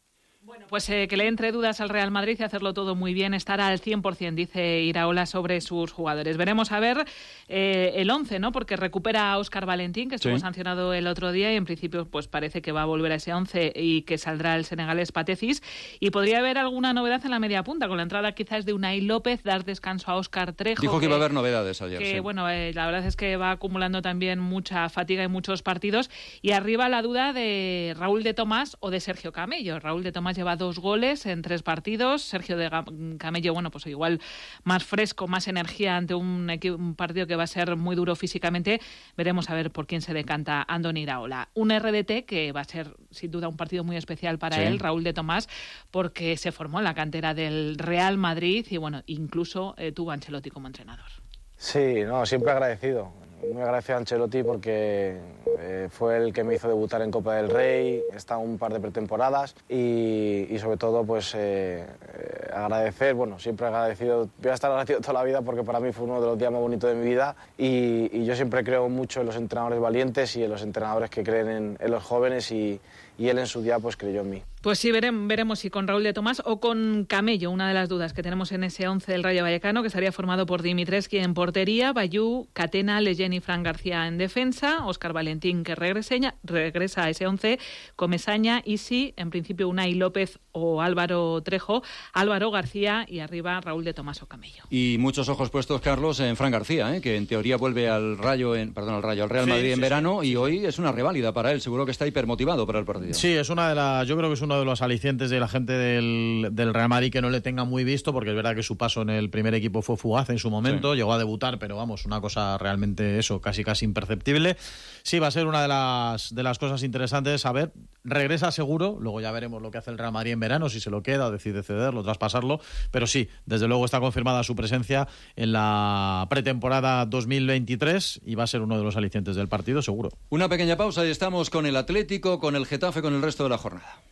Pues eh, que le entre dudas al Real Madrid y hacerlo todo muy bien, estar al cien por ciento, dice Iraola, sobre sus jugadores. Veremos a ver eh, el once, ¿no? Porque recupera a Óscar Valentín, que estuvo sí. sancionado el otro día y en principio pues parece que va a volver a ese once y que saldrá el senegalés Patecis. Y podría haber alguna novedad en la media punta, con la entrada quizás de Unai López, dar descanso a Óscar Trejo. Dijo que, que iba a haber novedades ayer. Que sí. bueno, eh, la verdad es que va acumulando también mucha fatiga en muchos partidos. Y arriba la duda de Raúl de Tomás o de Sergio Camello. Raúl de Tomás lleva dos goles en tres partidos. Sergio de Camello, bueno, pues igual más fresco, más energía ante un, un partido que va a ser muy duro físicamente. Veremos a ver por quién se decanta Andoni Iraola. Un R D T que va a ser sin duda un partido muy especial para sí. él, Raúl de Tomás, porque se formó en la cantera del Real Madrid y bueno, incluso eh, tuvo a Ancelotti como entrenador. Sí, no, siempre agradecido. Muy agradecido a Ancelotti porque eh, fue el que me hizo debutar en Copa del Rey, he estado un par de pretemporadas y, y sobre todo pues eh, eh, agradecer, bueno, siempre agradecido, voy a estar agradecido toda la vida porque para mí fue uno de los días más bonitos de mi vida y, y yo siempre creo mucho en los entrenadores valientes y en los entrenadores que creen en, en los jóvenes y, y él en su día pues creyó en mí. Pues sí, veremos, veremos si con Raúl de Tomás o con Camello, una de las dudas que tenemos en ese once del Rayo Vallecano, que estaría formado por Dimitrescu en portería, Bayú, Catena, Leyen y Fran García en defensa, Óscar Valentín que regresa, regresa a ese once, Comesaña, Isi, en principio Unai López o Álvaro Trejo, Álvaro García y arriba Raúl de Tomás o Camello. Y muchos ojos puestos, Carlos, en Fran García, ¿eh? que en teoría vuelve al Rayo, en, perdón, al Rayo, al Real Madrid sí, en sí, verano sí. y hoy es una reválida para él, seguro que está hipermotivado para el partido. Sí, es una de las, yo creo que es uno de los alicientes de la gente del, del Real Madrid que no le tenga muy visto, porque es verdad que su paso en el primer equipo fue fugaz en su momento, sí. llegó a debutar, pero vamos, una cosa realmente eso, casi casi imperceptible. Sí, va a ser una de las de las cosas interesantes. A ver, regresa seguro, luego ya veremos lo que hace el Real Madrid en verano, si se lo queda, decide cederlo, traspasarlo, pero sí, desde luego está confirmada su presencia en la pretemporada dos mil veintitrés y va a ser uno de los alicientes del partido, seguro. Una pequeña pausa y estamos con el Atlético, con el Getafe, con el resto de la jornada.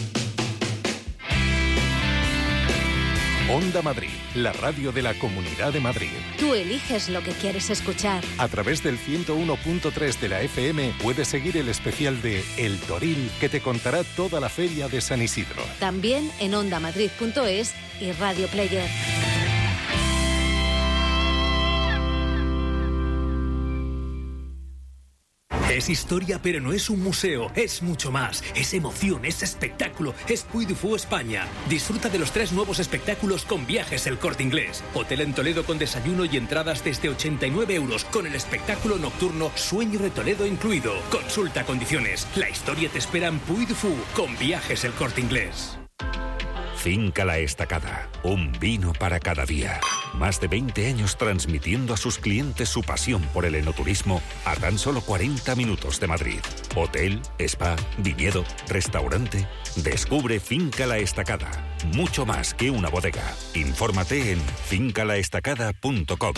Onda Madrid, la radio de la Comunidad de Madrid. Tú eliges lo que quieres escuchar. A través del ciento uno punto tres de la F M puedes seguir el especial de El Toril, que te contará toda la feria de San Isidro. También en ondamadrid punto es y Radio Player. Es historia, pero no es un museo, es mucho más. Es emoción, es espectáculo, es Puy du Fou España. Disfruta de los tres nuevos espectáculos con Viajes El Corte Inglés. Hotel en Toledo con desayuno y entradas desde ochenta y nueve euros, con el espectáculo nocturno Sueño de Toledo incluido. Consulta condiciones. La historia te espera en Puy du Fou con Viajes El Corte Inglés. Finca La Estacada, un vino para cada día. Más de veinte años transmitiendo a sus clientes su pasión por el enoturismo a tan solo cuarenta minutos de Madrid. Hotel, spa, viñedo, restaurante. Descubre Finca La Estacada. Mucho más que una bodega. Infórmate en finca la estacada punto com.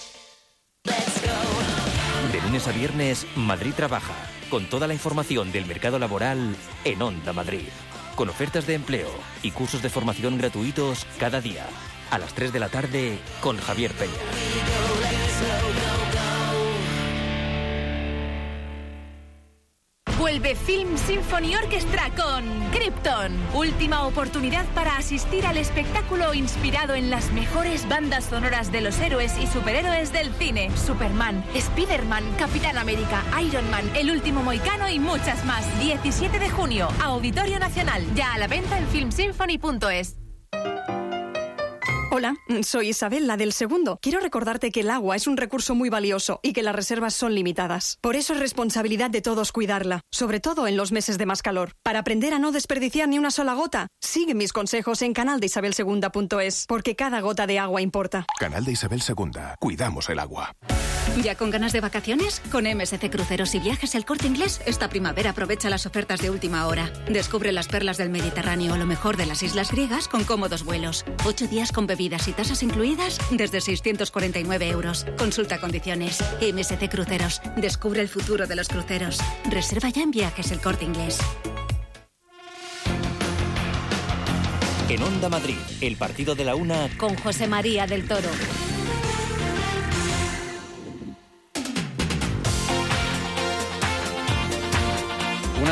De lunes a viernes, Madrid Trabaja. Con toda la información del mercado laboral en Onda Madrid. Con ofertas de empleo y cursos de formación gratuitos cada día. A las tres de la tarde con Javier Peña. Vuelve Film Symphony Orchestra con Krypton. Última oportunidad para asistir al espectáculo inspirado en las mejores bandas sonoras de los héroes y superhéroes del cine. Superman, Spiderman, Capitán América, Iron Man, El Último Mohicano y muchas más. diecisiete de junio, Auditorio Nacional. Ya a la venta en film symphony punto es. Hola, soy Isabel, la del segundo. Quiero recordarte que el agua es un recurso muy valioso y que las reservas son limitadas. Por eso es responsabilidad de todos cuidarla, sobre todo en los meses de más calor. Para aprender a no desperdiciar ni una sola gota, sigue mis consejos en canal de isabel segunda punto es, porque cada gota de agua importa. Canal de Isabel segunda. Cuidamos el agua. ¿Ya con ganas de vacaciones? Con M S C Cruceros y Viajes El Corte Inglés, esta primavera aprovecha las ofertas de última hora. Descubre las perlas del Mediterráneo o lo mejor de las islas griegas con cómodos vuelos. Ocho días con bebidas y tasas incluidas desde seiscientos cuarenta y nueve euros. Consulta condiciones. M S C Cruceros. Descubre el futuro de los cruceros. Reserva ya en Viajes El Corte Inglés. En Onda Madrid, el partido de la una con José María del Toro. Una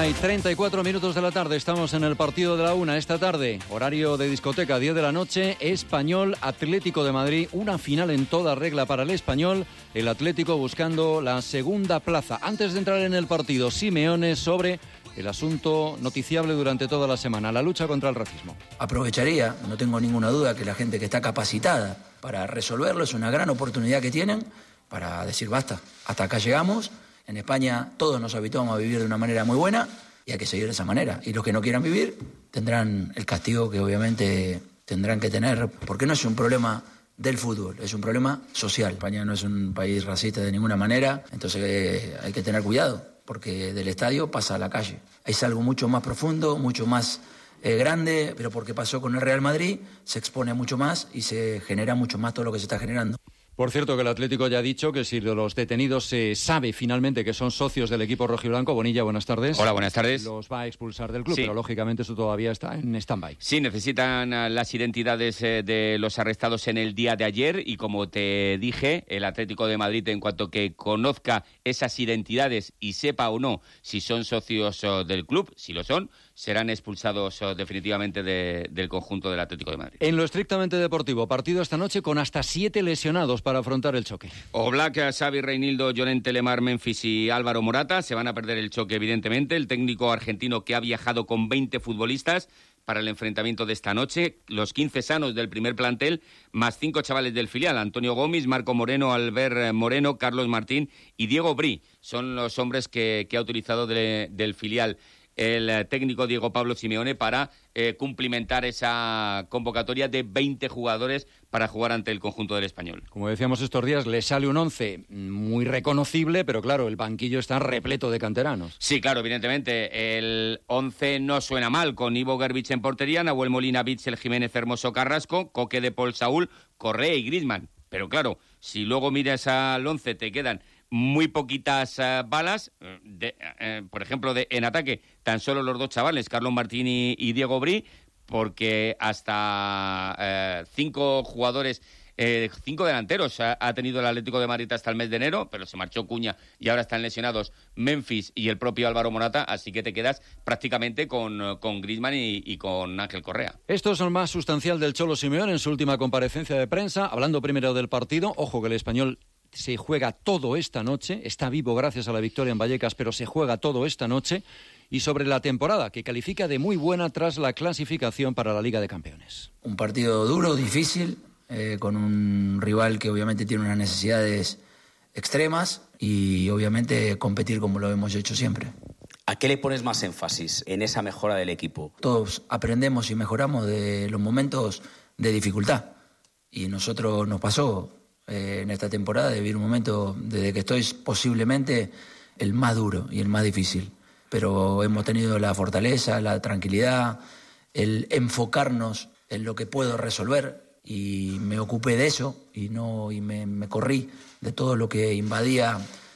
Una y treinta y cuatro minutos de la tarde, estamos en el partido de la una esta tarde, horario de discoteca, diez de la noche, Español, Atlético de Madrid, una final en toda regla para el Español, el Atlético buscando la segunda plaza. Antes de entrar en el partido, Simeone sobre el asunto noticiable durante toda la semana, la lucha contra el racismo. Aprovecharía, no tengo ninguna duda, que la gente que está capacitada para resolverlo es una gran oportunidad que tienen para decir basta, hasta acá llegamos. En España todos nos habituamos a vivir de una manera muy buena y hay que seguir de esa manera. Y los que no quieran vivir tendrán el castigo que obviamente tendrán que tener, porque no es un problema del fútbol, es un problema social. España no es un país racista de ninguna manera, entonces eh, hay que tener cuidado, porque del estadio pasa a la calle. Es algo mucho más profundo, mucho más eh, grande, pero porque pasó con el Real Madrid, se expone mucho más y se genera mucho más todo lo que se está generando. Por cierto, que el Atlético ya ha dicho que si de los detenidos se sabe finalmente que son socios del equipo rojiblanco. Bonilla, buenas tardes. Hola, buenas tardes. Los va a expulsar del club, sí. Pero lógicamente eso todavía está en stand-by. Sí, necesitan las identidades de los arrestados en el día de ayer y, como te dije, el Atlético de Madrid, en cuanto que conozca esas identidades y sepa o no si son socios del club, si lo son, serán expulsados definitivamente de, del conjunto del Atlético de Madrid. En lo estrictamente deportivo, partido esta noche con hasta siete lesionados para afrontar el choque. Oblak, Xavi, Reinildo, Llorente, Lemar, Memphis y Álvaro Morata se van a perder el choque, evidentemente. El técnico argentino, que ha viajado con veinte futbolistas para el enfrentamiento de esta noche, los quince sanos del primer plantel, más cinco chavales del filial: Antonio Gómez, Marco Moreno, Albert Moreno, Carlos Martín y Diego Brí. Son los hombres que, que ha utilizado de, del filial el técnico Diego Pablo Simeone para eh, cumplimentar esa convocatoria de veinte jugadores para jugar ante el conjunto del Español. Como decíamos estos días, le sale un once muy reconocible, pero claro, el banquillo está repleto de canteranos. Sí, claro, evidentemente. El once no suena mal, con Ivo Gervich en portería, Nahuel Molina, Bitzel, Jiménez, Hermoso, Carrasco, Coque, De Paul, Saúl, Correa y Griezmann. Pero claro, si luego miras al once, te quedan muy poquitas uh, balas, de, uh, por ejemplo, de, en ataque, tan solo los dos chavales, Carlos Martín y, y Diego Brí, porque hasta uh, cinco jugadores, eh, cinco delanteros ha, ha tenido el Atlético de Madrid hasta el mes de enero, pero se marchó Cuña y ahora están lesionados Memphis y el propio Álvaro Morata, así que te quedas prácticamente con, con Griezmann y, y con Ángel Correa. Esto es lo más sustancial del Cholo Simeone en su última comparecencia de prensa, hablando primero del partido. Ojo que el Español se juega todo esta noche, está vivo gracias a la victoria en Vallecas, pero se juega todo esta noche, y sobre la temporada, que califica de muy buena tras la clasificación para la Liga de Campeones. Un partido duro, difícil, eh, con un rival que obviamente tiene unas necesidades extremas y obviamente competir como lo hemos hecho siempre. ¿A qué le pones más énfasis en esa mejora del equipo? Todos aprendemos y mejoramos de los momentos de dificultad, y nosotros nos pasó Eh, en esta temporada de vivir un momento, desde que estoy, posiblemente el más duro y el más difícil, pero hemos tenido la fortaleza, la tranquilidad, el enfocarnos en lo que puedo resolver, y me ocupé de eso y no y me, me corrí de todo lo que invadía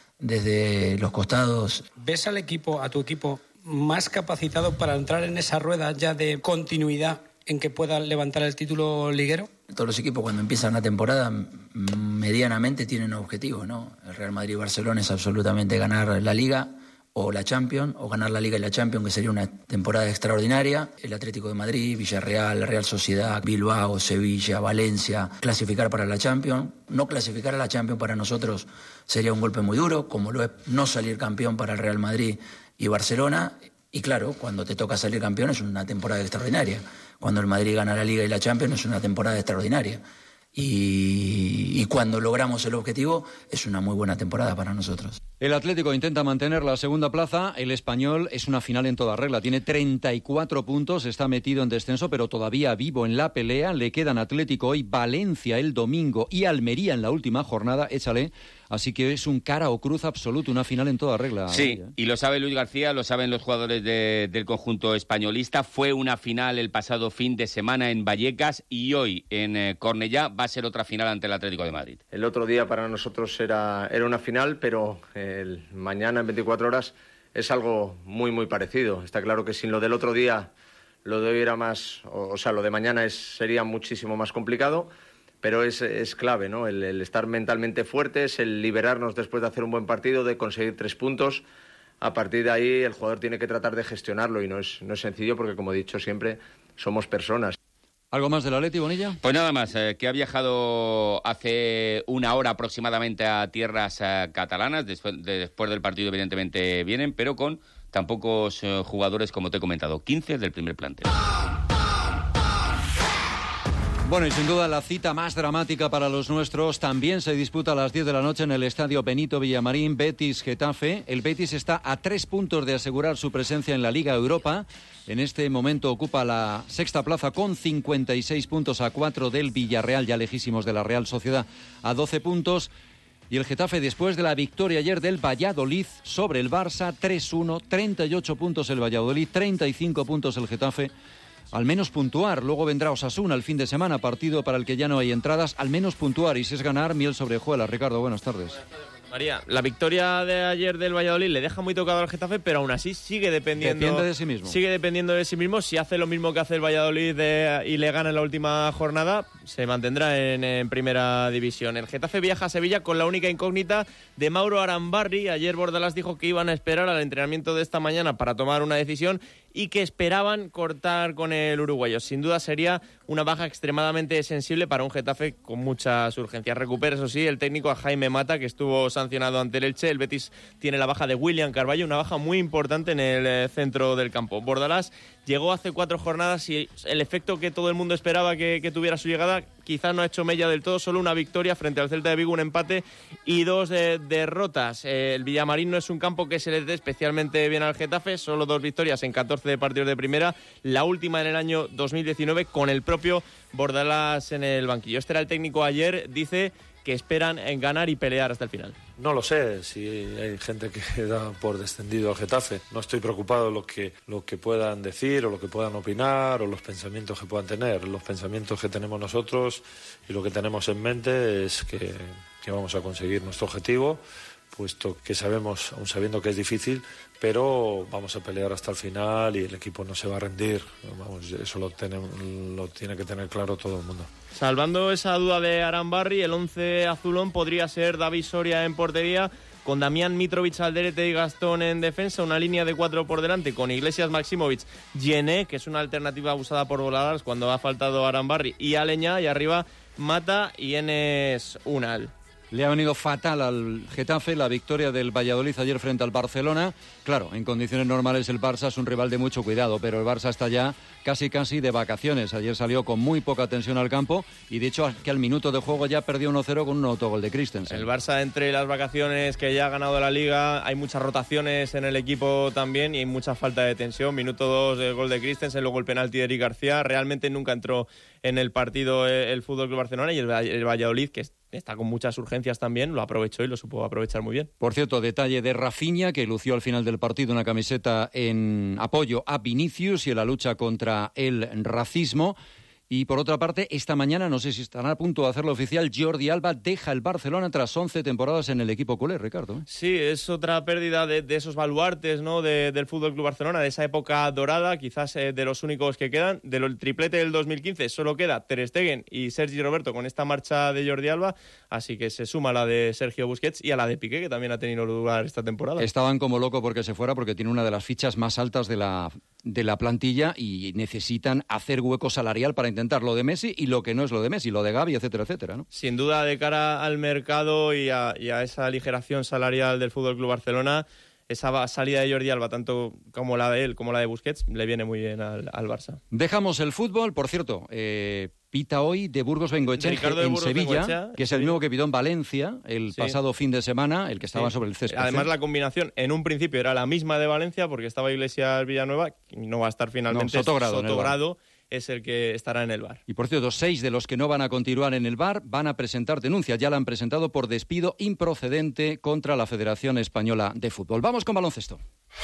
desde los costados. ¿Ves al equipo, a tu equipo, más capacitado para entrar en esa rueda ya de continuidad en que pueda levantar el título liguero? Todos los equipos, cuando empiezan la temporada, medianamente tienen objetivos, ¿no? El Real Madrid y Barcelona es absolutamente ganar la Liga o la Champions, o ganar la Liga y la Champions, que sería una temporada extraordinaria. El Atlético de Madrid, Villarreal, Real Sociedad, Bilbao, Sevilla, Valencia, clasificar para la Champions. No clasificar a la Champions para nosotros sería un golpe muy duro, como lo es no salir campeón para el Real Madrid y Barcelona. Y claro, cuando te toca salir campeón es una temporada extraordinaria. Cuando el Madrid gana la Liga y la Champions es una temporada extraordinaria. Y, y cuando logramos el objetivo es una muy buena temporada para nosotros. El Atlético intenta mantener la segunda plaza, el Español es una final en toda regla, tiene treinta y cuatro puntos, está metido en descenso pero todavía vivo en la pelea, le quedan Atlético hoy, Valencia el domingo y Almería en la última jornada, échale, así que es un cara o cruz absoluto, una final en toda regla. Sí, hoy, ¿eh? Y lo sabe Luis García, lo saben los jugadores de, del conjunto españolista, fue una final el pasado fin de semana en Vallecas y hoy en eh, Cornellá va a ser otra final ante el Atlético de Madrid. El otro día para nosotros era, era una final, pero el mañana en veinticuatro horas es algo muy muy parecido. Está claro que sin lo del otro día, lo de hoy era más, o, o sea, lo de mañana es, sería muchísimo más complicado, pero es, es clave, ¿no? El, el estar mentalmente fuertes, el liberarnos después de hacer un buen partido, de conseguir tres puntos. a partir de ahí el jugador tiene que tratar de gestionarlo y no es, no es sencillo porque, como he dicho siempre, somos personas. ¿Algo más del Atleti, Bonilla? Pues nada más, eh, que ha viajado hace una hora aproximadamente a tierras eh, catalanas, después, de, después del partido evidentemente vienen, pero con tan pocos eh, jugadores como te he comentado, quince del primer plantel. Bueno, y sin duda la cita más dramática para los nuestros también se disputa a las diez de la noche en el Estadio Benito Villamarín, Betis-Getafe. El Betis está a tres puntos de asegurar su presencia en la Liga Europa. En este momento ocupa la sexta plaza con cincuenta y seis puntos, a cuatro del Villarreal, ya lejísimos de la Real Sociedad, a doce puntos. Y el Getafe, después de la victoria ayer del Valladolid sobre el Barça, tres uno, treinta y ocho puntos el Valladolid, treinta y cinco puntos el Getafe. Al menos puntuar, luego vendrá Osasuna el fin de semana, partido para el que ya no hay entradas, al menos puntuar, y si es ganar, miel sobre hojuelas. Ricardo, buenas tardes. María, la victoria de ayer del Valladolid le deja muy tocado al Getafe, pero aún así sigue dependiendo, Depende de sí mismo. Sigue dependiendo de sí mismo. Si hace lo mismo que hace el Valladolid de, y le gana en la última jornada, se mantendrá en, en primera división. El Getafe viaja a Sevilla con la única incógnita de Mauro Arambarri. Ayer Bordalás dijo que iban a esperar al entrenamiento de esta mañana para tomar una decisión y que esperaban cortar con el uruguayo. Sin duda sería una baja extremadamente sensible para un Getafe con muchas urgencias. Recupera, eso sí, el técnico a Jaime Mata, que estuvo sancionado ante el Elche. El Betis tiene la baja de William Carballo, una baja muy importante en el eh, centro del campo. Bordalás llegó hace cuatro jornadas y el efecto que todo el mundo esperaba que, que tuviera su llegada quizás no ha hecho mella del todo. Solo una victoria frente al Celta de Vigo, un empate y dos eh, derrotas. Eh, el Villamarín no es un campo que se le dé especialmente bien al Getafe, solo dos victorias en catorce de partidos de primera, la última en el año dos mil diecinueve con el propio Bordalás en el banquillo. Este era el técnico ayer, dice que esperan en ganar y pelear hasta el final. No lo sé, si hay gente que da por descendido al Getafe. No estoy preocupado lo que, lo que puedan decir o lo que puedan opinar o los pensamientos que puedan tener. Los pensamientos que tenemos nosotros y lo que tenemos en mente es que, que vamos a conseguir nuestro objetivo, puesto que sabemos, aun sabiendo que es difícil, pero vamos a pelear hasta el final y el equipo no se va a rendir. Vamos, eso lo tiene, lo tiene que tener claro todo el mundo. Salvando esa duda de Arambarri, el once azulón podría ser David Soria en portería, con Damián Mitrovic, Alderete y Gastón en defensa, una línea de cuatro por delante, con Iglesias, Maximovic, Yené, que es una alternativa usada por Bordalás cuando ha faltado Arambarri, y Aleñá, y arriba Mata y Enes Unal. Le ha venido fatal al Getafe la victoria del Valladolid ayer frente al Barcelona. Claro, en condiciones normales el Barça es un rival de mucho cuidado, pero el Barça está ya casi casi de vacaciones. Ayer salió con muy poca tensión al campo y de hecho que al minuto de juego ya perdió uno cero con un autogol de Christensen. El Barça, entre las vacaciones que ya ha ganado la Liga, hay muchas rotaciones en el equipo también y hay mucha falta de tensión. Minuto dos, el gol de Christensen, luego el penalti de Eric García. Realmente nunca entró en el partido el F C Barcelona, y el, el Valladolid, que está con muchas urgencias también, lo aprovechó y lo supo aprovechar muy bien. Por cierto, detalle de Rafinha, que lució al final del partido una camiseta en apoyo a Vinicius y en la lucha contra el racismo. Y por otra parte, esta mañana, no sé si estará a punto de hacerlo oficial, Jordi Alba deja el Barcelona tras once temporadas en el equipo culé, Ricardo. ¿eh? Sí, es otra pérdida de, de esos baluartes, ¿no? de, del F C Barcelona, de esa época dorada, quizás eh, de los únicos que quedan. Del triplete del dos mil quince solo queda Ter Stegen y Sergi Roberto con esta marcha de Jordi Alba, así que se suma a la de Sergio Busquets y a la de Piqué, que también ha tenido lugar esta temporada. Estaban como loco porque se fuera, porque tiene una de las fichas más altas de la, de la plantilla y necesitan hacer hueco salarial para intentar lo de Messi y lo que no es lo de Messi, lo de Gavi, etcétera, etcétera, ¿no? Sin duda, de cara al mercado y a, y a esa aligeración salarial del F C Barcelona, esa salida de Jordi Alba, tanto como la de él como la de Busquets, le viene muy bien al, al Barça. Dejamos el fútbol, por cierto, eh, pita hoy de Burgos Bengoechea en Burgos Sevilla, Bengoechea, que es el sí. mismo que pitó en Valencia el sí. pasado fin de semana, el que estaba sí. sobre el césped. Además, la combinación en un principio era la misma de Valencia, porque estaba Iglesias Villanueva, y no va a estar finalmente. No, Sotogrado, Sotogrado es el que estará en el V A R. Y por cierto, seis de los que no van a continuar en el V A R van a presentar denuncia. Ya la han presentado por despido improcedente contra la Federación Española de Fútbol. Vamos con baloncesto.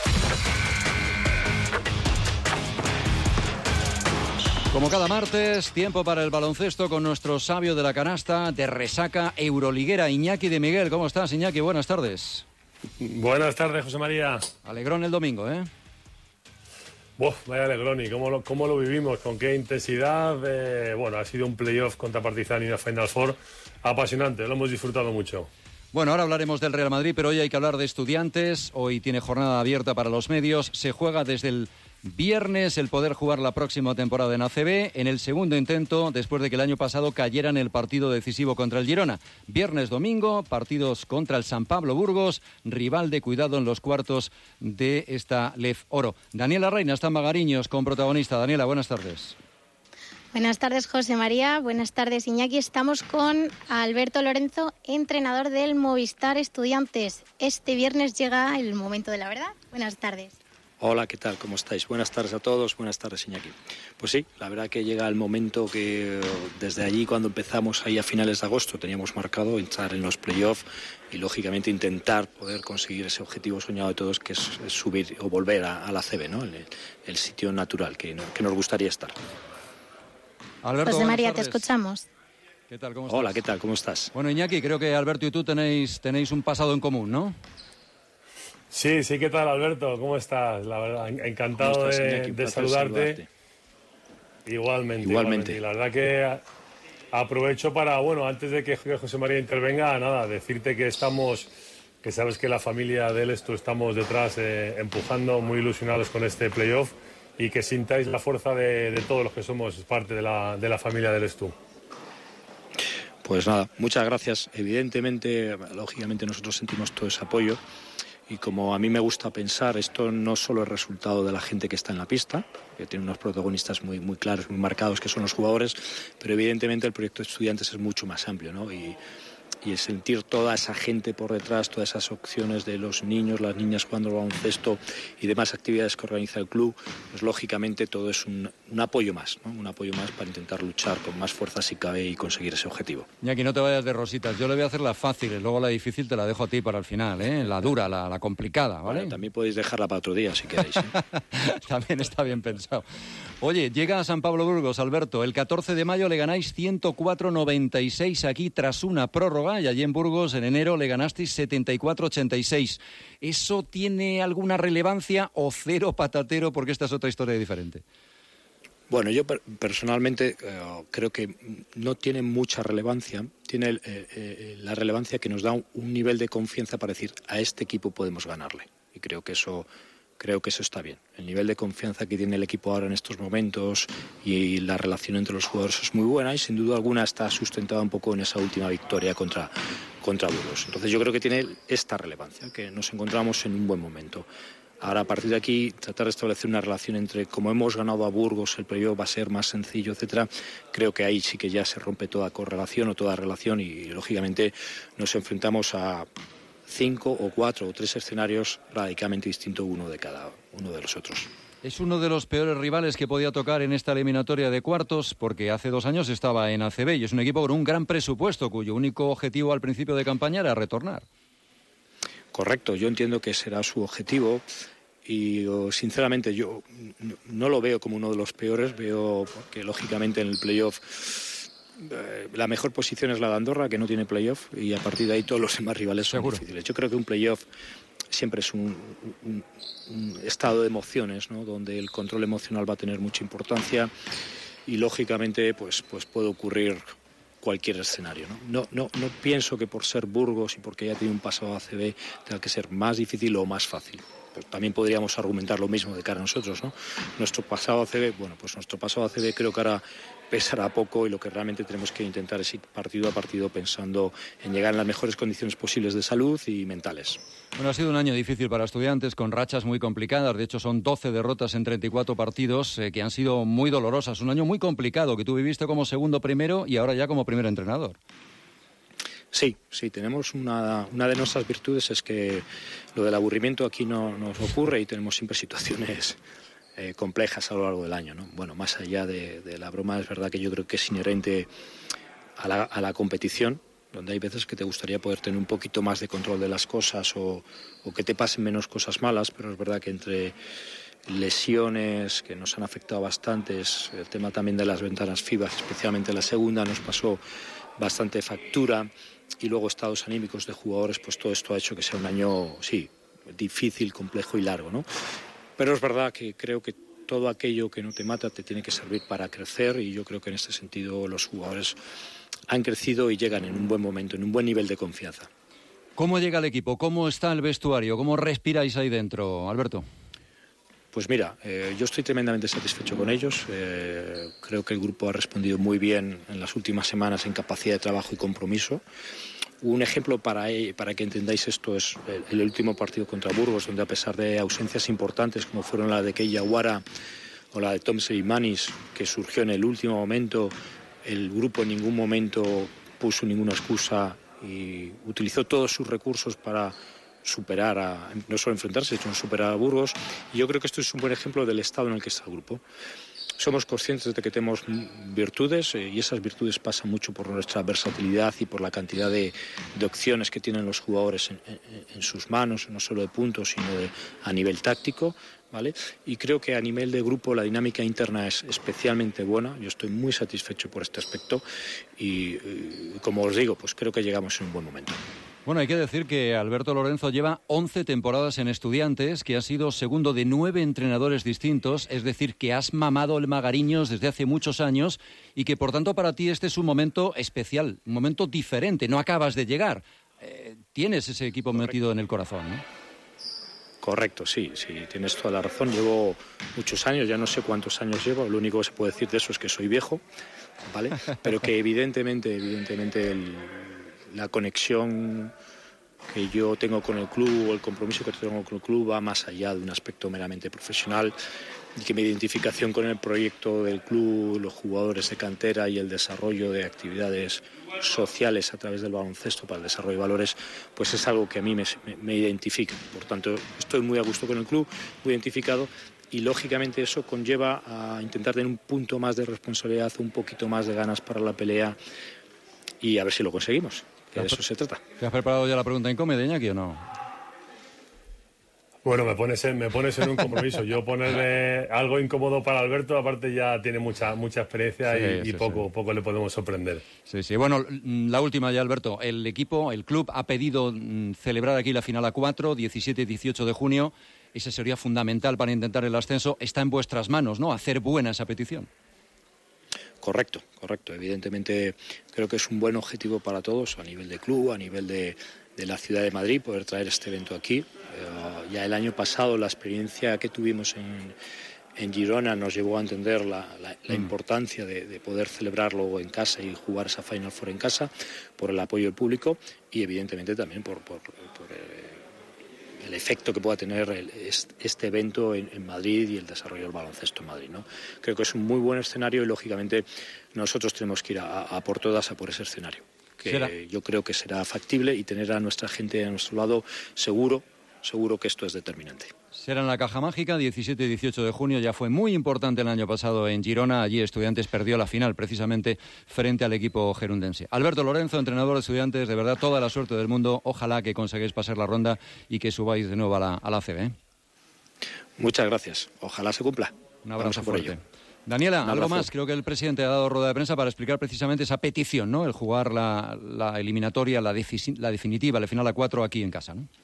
Como cada martes, tiempo para el baloncesto con nuestro sabio de la canasta de resaca euroliguera, Iñaki de Miguel. ¿Cómo estás, Iñaki? Buenas tardes. Buenas tardes, José María. Alegrón el domingo, ¿eh? Uf, vaya alegrón, y cómo lo, cómo lo vivimos, con qué intensidad. Eh, bueno, ha sido un playoff contra Partizan y una Final Four apasionante, lo hemos disfrutado mucho. Bueno, ahora hablaremos del Real Madrid, pero hoy hay que hablar de Estudiantes. Hoy tiene jornada abierta para los medios. Se juega desde el viernes el poder jugar la próxima temporada en A C B, en el segundo intento después de que el año pasado cayera en el partido decisivo contra el Girona. Viernes, domingo, partidos contra el San Pablo Burgos, rival de cuidado en los cuartos de esta Lez Oro. Daniela Reina está en Magariños con protagonista. Daniela, buenas tardes. Buenas tardes, José María. Buenas tardes, Iñaki. Estamos con Alberto Lorenzo, entrenador del Movistar Estudiantes. Este viernes llega el momento de la verdad. Buenas tardes. Hola, ¿qué tal? ¿Cómo estáis? Buenas tardes a todos, buenas tardes, Iñaki. Pues sí, la verdad que llega el momento que desde allí, cuando empezamos ahí a finales de agosto, teníamos marcado entrar en los playoffs y, lógicamente, intentar poder conseguir ese objetivo soñado de todos, que es, es subir o volver a, a la C B, ¿no? El, el sitio natural que, que nos gustaría estar. Alberto, José María, te escuchamos. ¿Qué tal? ¿Cómo estás? Hola, ¿qué tal? ¿Cómo estás? Bueno, Iñaki, creo que Alberto y tú tenéis, tenéis un pasado en común, ¿no? Sí, sí, ¿qué tal, Alberto? ¿Cómo estás? La verdad, encantado estás, de, Iñaki? de saludarte. saludarte. Igualmente, igualmente. Igualmente. Y la verdad que aprovecho para, bueno, antes de que José María intervenga, nada, decirte que estamos, que sabes que la familia del Estu estamos detrás eh, empujando, muy ilusionados con este playoff y que sintáis la fuerza de, de todos los que somos parte de la, de la familia del Estu. Pues nada, muchas gracias. Evidentemente, lógicamente nosotros sentimos todo ese apoyo. Y como a mí me gusta pensar, esto no solo es resultado de la gente que está en la pista, que tiene unos protagonistas muy, muy claros, muy marcados, que son los jugadores, pero evidentemente el proyecto de Estudiantes es mucho más amplio, ¿no? Y, y el sentir toda esa gente por detrás, todas esas opciones de los niños, las niñas jugando al baloncesto y demás actividades que organiza el club, pues lógicamente todo es un, un apoyo más, ¿no? Un apoyo más para intentar luchar con más fuerza si cabe y conseguir ese objetivo. Iñaki, no te vayas de rositas, yo le voy a hacer las fáciles, luego la difícil te la dejo a ti para el final, ¿eh? La dura, la, la complicada, ¿vale? Bueno, también podéis dejarla para otro día si queréis, ¿eh? También está bien pensado. Oye, llega a San Pablo Burgos, Alberto, el catorce de mayo le ganáis ciento cuatro a noventa y seis aquí tras una prórroga y allí en Burgos en enero le ganasteis setenta y cuatro a ochenta y seis. ¿Eso tiene alguna relevancia o cero patatero porque esta es otra historia diferente? Bueno, yo per- personalmente eh, creo que no tiene mucha relevancia. Tiene eh, eh, la relevancia que nos da un, un nivel de confianza para decir a este equipo podemos ganarle. Y creo que eso... Creo que eso está bien. El nivel de confianza que tiene el equipo ahora en estos momentos y la relación entre los jugadores es muy buena y sin duda alguna está sustentada un poco en esa última victoria contra, contra Burgos. Entonces yo creo que tiene esta relevancia, que nos encontramos en un buen momento. Ahora, a partir de aquí, tratar de establecer una relación entre cómo hemos ganado a Burgos, el playoff va a ser más sencillo, etcétera. Creo que ahí sí que ya se rompe toda correlación o toda relación y, lógicamente, nos enfrentamos a cinco o cuatro o tres escenarios radicalmente distintos uno de cada uno de los otros. Es uno de los peores rivales que podía tocar en esta eliminatoria de cuartos porque hace dos años estaba en A C B y es un equipo con un gran presupuesto cuyo único objetivo al principio de campaña era retornar. Correcto, yo entiendo que será su objetivo y sinceramente yo no lo veo como uno de los peores, veo que lógicamente en el playoff la mejor posición es la de Andorra, que no tiene playoff, y a partir de ahí todos los demás rivales son Seguro. difíciles. Yo creo que un playoff siempre es un, un, un estado de emociones, ¿no? Donde el control emocional va a tener mucha importancia y lógicamente pues, pues puede ocurrir cualquier escenario, ¿no? No, no, no pienso que por ser Burgos y porque ya tiene un pasado a C B tenga que ser más difícil o más fácil. Pues también podríamos argumentar lo mismo de cara a nosotros, ¿no? Nuestro pasado A C B, bueno, pues nuestro pasado A C B creo que ahora pesará poco y lo que realmente tenemos que intentar es ir partido a partido pensando en llegar en las mejores condiciones posibles de salud y mentales. Bueno, ha sido un año difícil para Estudiantes, con rachas muy complicadas. De hecho, son doce derrotas en treinta y cuatro partidos eh, que han sido muy dolorosas. Un año muy complicado que tú viviste como segundo primero y ahora ya como primer entrenador. Sí, sí, tenemos una, una de nuestras virtudes es que lo del aburrimiento aquí no nos ocurre y tenemos siempre situaciones eh, complejas a lo largo del año, ¿no? Bueno, más allá de, de la broma, es verdad que yo creo que es inherente a la, a la competición, donde hay veces que te gustaría poder tener un poquito más de control de las cosas o, o que te pasen menos cosas malas, pero es verdad que entre lesiones que nos han afectado bastantes, el tema también de las ventanas F I B A, especialmente la segunda, nos pasó bastante factura, y luego estados anímicos de jugadores, pues todo esto ha hecho que sea un año, sí, difícil, complejo y largo, ¿no? Pero es verdad que creo que todo aquello que no te mata te tiene que servir para crecer y yo creo que en este sentido los jugadores han crecido y llegan en un buen momento, en un buen nivel de confianza. ¿Cómo llega el equipo? ¿Cómo está el vestuario? ¿Cómo respiráis ahí dentro, Alberto? Pues mira, eh, yo estoy tremendamente satisfecho con ellos. Eh, creo que el grupo ha respondido muy bien en las últimas semanas en capacidad de trabajo y compromiso. Un ejemplo para, para que entendáis esto es el, el último partido contra Burgos, donde a pesar de ausencias importantes como fueron la de Kei Aguara o la de Tom Seimanis, que surgió en el último momento, el grupo en ningún momento puso ninguna excusa y utilizó todos sus recursos para superar, a, no solo enfrentarse, sino superar a Burgos. Y yo creo que esto es un buen ejemplo del estado en el que está el grupo. Somos conscientes de que tenemos virtudes eh, y esas virtudes pasan mucho por nuestra versatilidad y por la cantidad de, de opciones que tienen los jugadores en, en, en sus manos, no solo de puntos, sino de, a nivel táctico, ¿vale? Y creo que a nivel de grupo la dinámica interna es especialmente buena. Yo estoy muy satisfecho por este aspecto y, y como os digo, pues creo que llegamos en un buen momento. Bueno, hay que decir que Alberto Lorenzo lleva once temporadas en Estudiantes, que ha sido segundo de nueve entrenadores distintos, es decir, que has mamado el Magariños desde hace muchos años y que, por tanto, para ti este es un momento especial, un momento diferente, no acabas de llegar. Eh, tienes ese equipo Correcto. Metido en el corazón, ¿no? Correcto, sí, sí, tienes toda la razón. Llevo muchos años, ya no sé cuántos años llevo, lo único que se puede decir de eso es que soy viejo, ¿vale? Pero que evidentemente, evidentemente el... la conexión que yo tengo con el club o el compromiso que tengo con el club va más allá de un aspecto meramente profesional y que mi identificación con el proyecto del club, los jugadores de cantera y el desarrollo de actividades sociales a través del baloncesto para el desarrollo de valores, pues es algo que a mí me, me identifica. Por tanto, estoy muy a gusto con el club, muy identificado. Y lógicamente eso conlleva a intentar tener un punto más de responsabilidad, un poquito más de ganas para la pelea y a ver si lo conseguimos. Que de eso se trata. ¿Te has preparado ya la pregunta incómoda, Iñaki, o no? Bueno, me pones, en, me pones en un compromiso. Yo ponerle algo incómodo para Alberto, aparte ya tiene mucha mucha experiencia sí, y, sí, y poco, sí. poco le podemos sorprender. Sí, sí. Bueno, la última ya, Alberto. El equipo, el club ha pedido celebrar aquí la final a cuatro, diecisiete y dieciocho de junio. Ese sería fundamental para intentar el ascenso. Está en vuestras manos, ¿no? Hacer buena esa petición. Correcto, correcto. Evidentemente creo que es un buen objetivo para todos, a nivel de club, a nivel de, de la ciudad de Madrid, poder traer este evento aquí. Uh, ya el año pasado la experiencia que tuvimos en, en Girona nos llevó a entender la, la, la importancia de, de poder celebrarlo en casa y jugar esa Final Four en casa, por el apoyo del público y evidentemente también por, por, por eh, el efecto que pueda tener el, este evento en, en Madrid y el desarrollo del baloncesto en Madrid, ¿no? Creo que es un muy buen escenario y lógicamente nosotros tenemos que ir a, a por todas a por ese escenario, que ¿Será? yo creo que será factible y tener a nuestra gente a nuestro lado seguro, seguro que esto es determinante. Será en la Caja Mágica, diecisiete y dieciocho de junio. Ya fue muy importante el año pasado en Girona. Allí Estudiantes perdió la final precisamente frente al equipo gerundense. Alberto Lorenzo, entrenador de Estudiantes, de verdad toda la suerte del mundo. Ojalá que consigáis pasar la ronda y que subáis de nuevo a la, a la A C B. ¿eh? Muchas gracias. Ojalá se cumpla. Un abrazo por fuerte. Ello. Daniela, algo más. Creo que el presidente ha dado rueda de prensa para explicar precisamente esa petición, ¿no? El jugar la, la eliminatoria, la, defi- la definitiva, la final a cuatro aquí en casa, ¿no?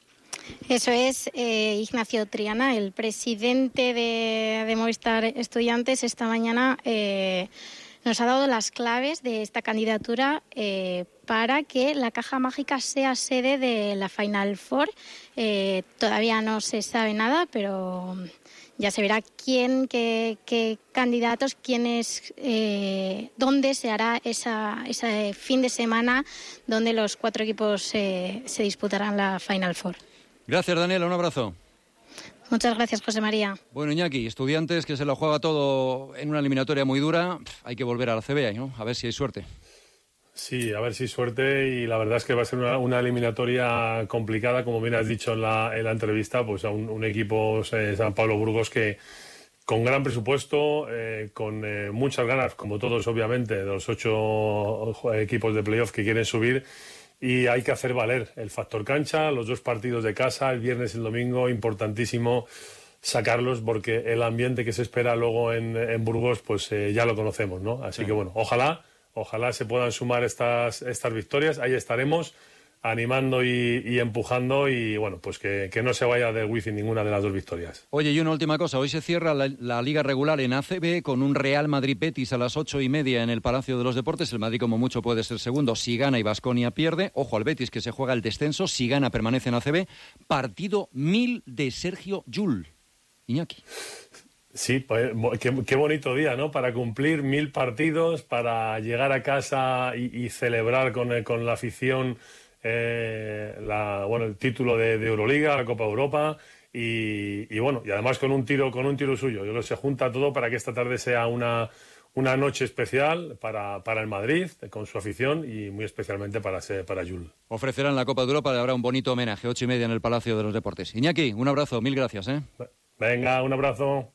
Eso es, eh, Ignacio Triana, el presidente de, de Movistar Estudiantes, esta mañana eh, nos ha dado las claves de esta candidatura eh, para que la Caja Mágica sea sede de la Final Four. Eh, todavía no se sabe nada, pero ya se verá quién, qué, qué candidatos, quiénes, eh, dónde se hará esa, ese fin de semana donde los cuatro equipos eh, se disputarán la Final Four. Gracias, Daniela, un abrazo. Muchas gracias, José María. Bueno, Iñaki, Estudiantes que se lo juega todo en una eliminatoria muy dura, hay que volver a la C B, ¿no? A ver si hay suerte. Sí, a ver si hay suerte y la verdad es que va a ser una, una eliminatoria complicada, como bien has dicho en la, en la entrevista, pues a un, un equipo eh, San Pablo Burgos que con gran presupuesto, eh, con eh, muchas ganas, como todos obviamente, de los ocho equipos de playoff que quieren subir. Y hay que hacer valer el factor cancha, los dos partidos de casa, el viernes y el domingo, importantísimo sacarlos porque el ambiente que se espera luego en, en Burgos, pues eh, ya lo conocemos, ¿no? Así sí. que bueno, ojalá, ojalá se puedan sumar estas, estas victorias, ahí estaremos. animando y, y empujando y bueno, pues que, que no se vaya del wifi ninguna de las dos victorias. Oye, y una última cosa, hoy se cierra la, la liga regular en A C B con un Real Madrid-Betis a las ocho y media en el Palacio de los Deportes. El Madrid como mucho puede ser segundo si gana y Baskonia pierde. Ojo al Betis que se juega el descenso, si gana permanece en A C B. Partido mil de Sergio Llull. Iñaki. Sí, pues, qué, qué bonito día, ¿no? Para cumplir mil partidos, para llegar a casa y, y celebrar con, con la afición eh, la, bueno, el título de, de Euroliga, la Copa Europa y, y bueno, y además con un tiro, con un tiro suyo. Yo creo que se junta todo para que esta tarde sea una, una noche especial para, para el Madrid, con su afición y muy especialmente para, para Llull. Ofrecerán la Copa de Europa y habrá un bonito homenaje, ocho y media en el Palacio de los Deportes. Iñaki, un abrazo, mil gracias, ¿eh? Venga, un abrazo.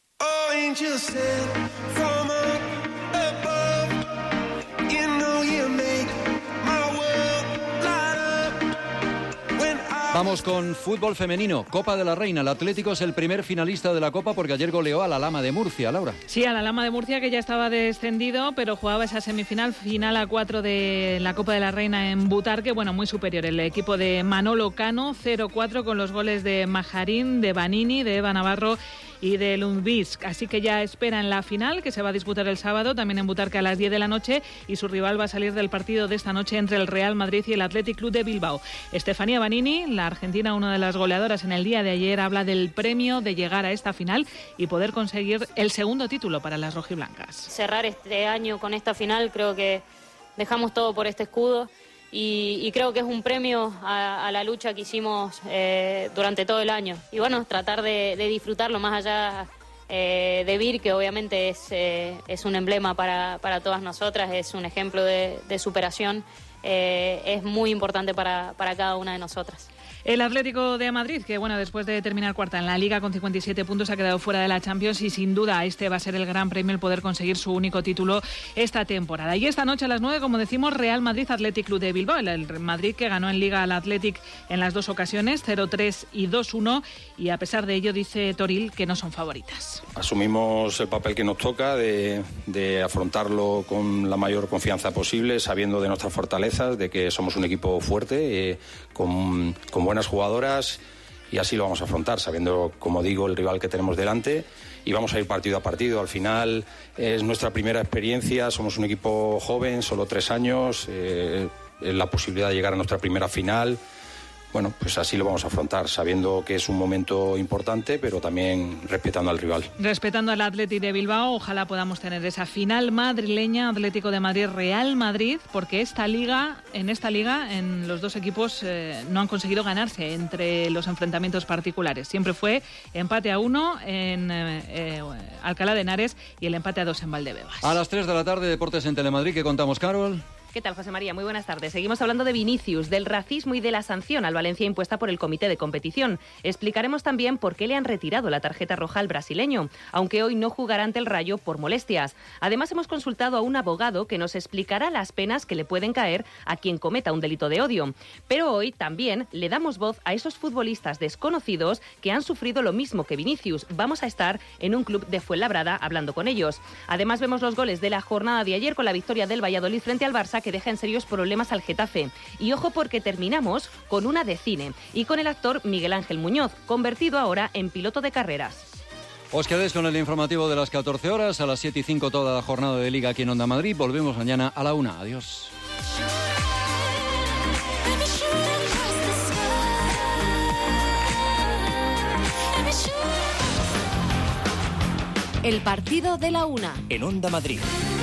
Vamos con fútbol femenino, Copa de la Reina. El Atlético es el primer finalista de la Copa porque ayer goleó a la Lama de Murcia, Laura. Sí, a la Lama de Murcia, que ya estaba descendido, pero jugaba esa semifinal, final a cuatro de la Copa de la Reina en Butarque, bueno, muy superior. El equipo de Manolo Cano, cero cuatro, con los goles de Majarín, de Banini, de Eva Navarro y de Lundbisk. Así que ya esperan la final, que se va a disputar el sábado, también en Butarque a las diez de la noche, y su rival va a salir del partido de esta noche entre el Real Madrid y el Athletic Club de Bilbao. Estefanía Banini, la argentina, una de las goleadoras en el día de ayer, habla del premio de llegar a esta final y poder conseguir el segundo título para las rojiblancas. Cerrar este año con esta final, creo que dejamos todo por este escudo. Y, y creo que es un premio a, a la lucha que hicimos eh, durante todo el año. Y bueno, tratar de, de disfrutarlo más allá eh, de Vir, que obviamente es, eh, es un emblema para, para todas nosotras, es un ejemplo de, de superación, eh, es muy importante para, para cada una de nosotras. El Atlético de Madrid, que bueno, después de terminar cuarta en la Liga con cincuenta y siete puntos, ha quedado fuera de la Champions y sin duda este va a ser el gran premio, el poder conseguir su único título esta temporada. Y esta noche a las nueve, como decimos, Real Madrid Athletic Club de Bilbao. El Madrid que ganó en Liga al Athletic en las dos ocasiones, cero tres y dos uno, y a pesar de ello dice Toril que no son favoritas. Asumimos el papel que nos toca de, de afrontarlo con la mayor confianza posible, sabiendo de nuestras fortalezas, de que somos un equipo fuerte, eh, con, con buenas jugadoras, y así lo vamos a afrontar, sabiendo, como digo, el rival que tenemos delante, y vamos a ir partido a partido. Al final es nuestra primera experiencia, somos un equipo joven, solo tres años, eh, la posibilidad de llegar a nuestra primera final. Bueno, pues así lo vamos a afrontar, sabiendo que es un momento importante, pero también respetando al rival. Respetando al Athletic de Bilbao, ojalá podamos tener esa final madrileña, Atlético de Madrid, Real Madrid, porque esta liga, en esta liga, en los dos equipos eh, no han conseguido ganarse entre los enfrentamientos particulares. Siempre fue empate a uno en eh, eh, Alcalá de Henares y el empate a dos en Valdebebas. A las tres de la tarde, Deportes en Telemadrid, ¿qué contamos, Carol? ¿Qué tal, José María? Muy buenas tardes. Seguimos hablando de Vinicius, del racismo y de la sanción al Valencia impuesta por el comité de competición. Explicaremos también por qué le han retirado la tarjeta roja al brasileño, aunque hoy no jugará ante el Rayo por molestias. Además, hemos consultado a un abogado que nos explicará las penas que le pueden caer a quien cometa un delito de odio. Pero hoy también le damos voz a esos futbolistas desconocidos que han sufrido lo mismo que Vinicius. Vamos a estar en un club de Fuenlabrada hablando con ellos. Además, vemos los goles de la jornada de ayer con la victoria del Valladolid frente al Barça, que deja en serios problemas al Getafe. Y ojo, porque terminamos con una de cine y con el actor Miguel Ángel Muñoz, convertido ahora en piloto de carreras. Os quedéis con el informativo de las catorce horas, a las siete y cinco toda la jornada de Liga aquí en Onda Madrid. Volvemos mañana a la una. Adiós. El partido de la una. En Onda Madrid.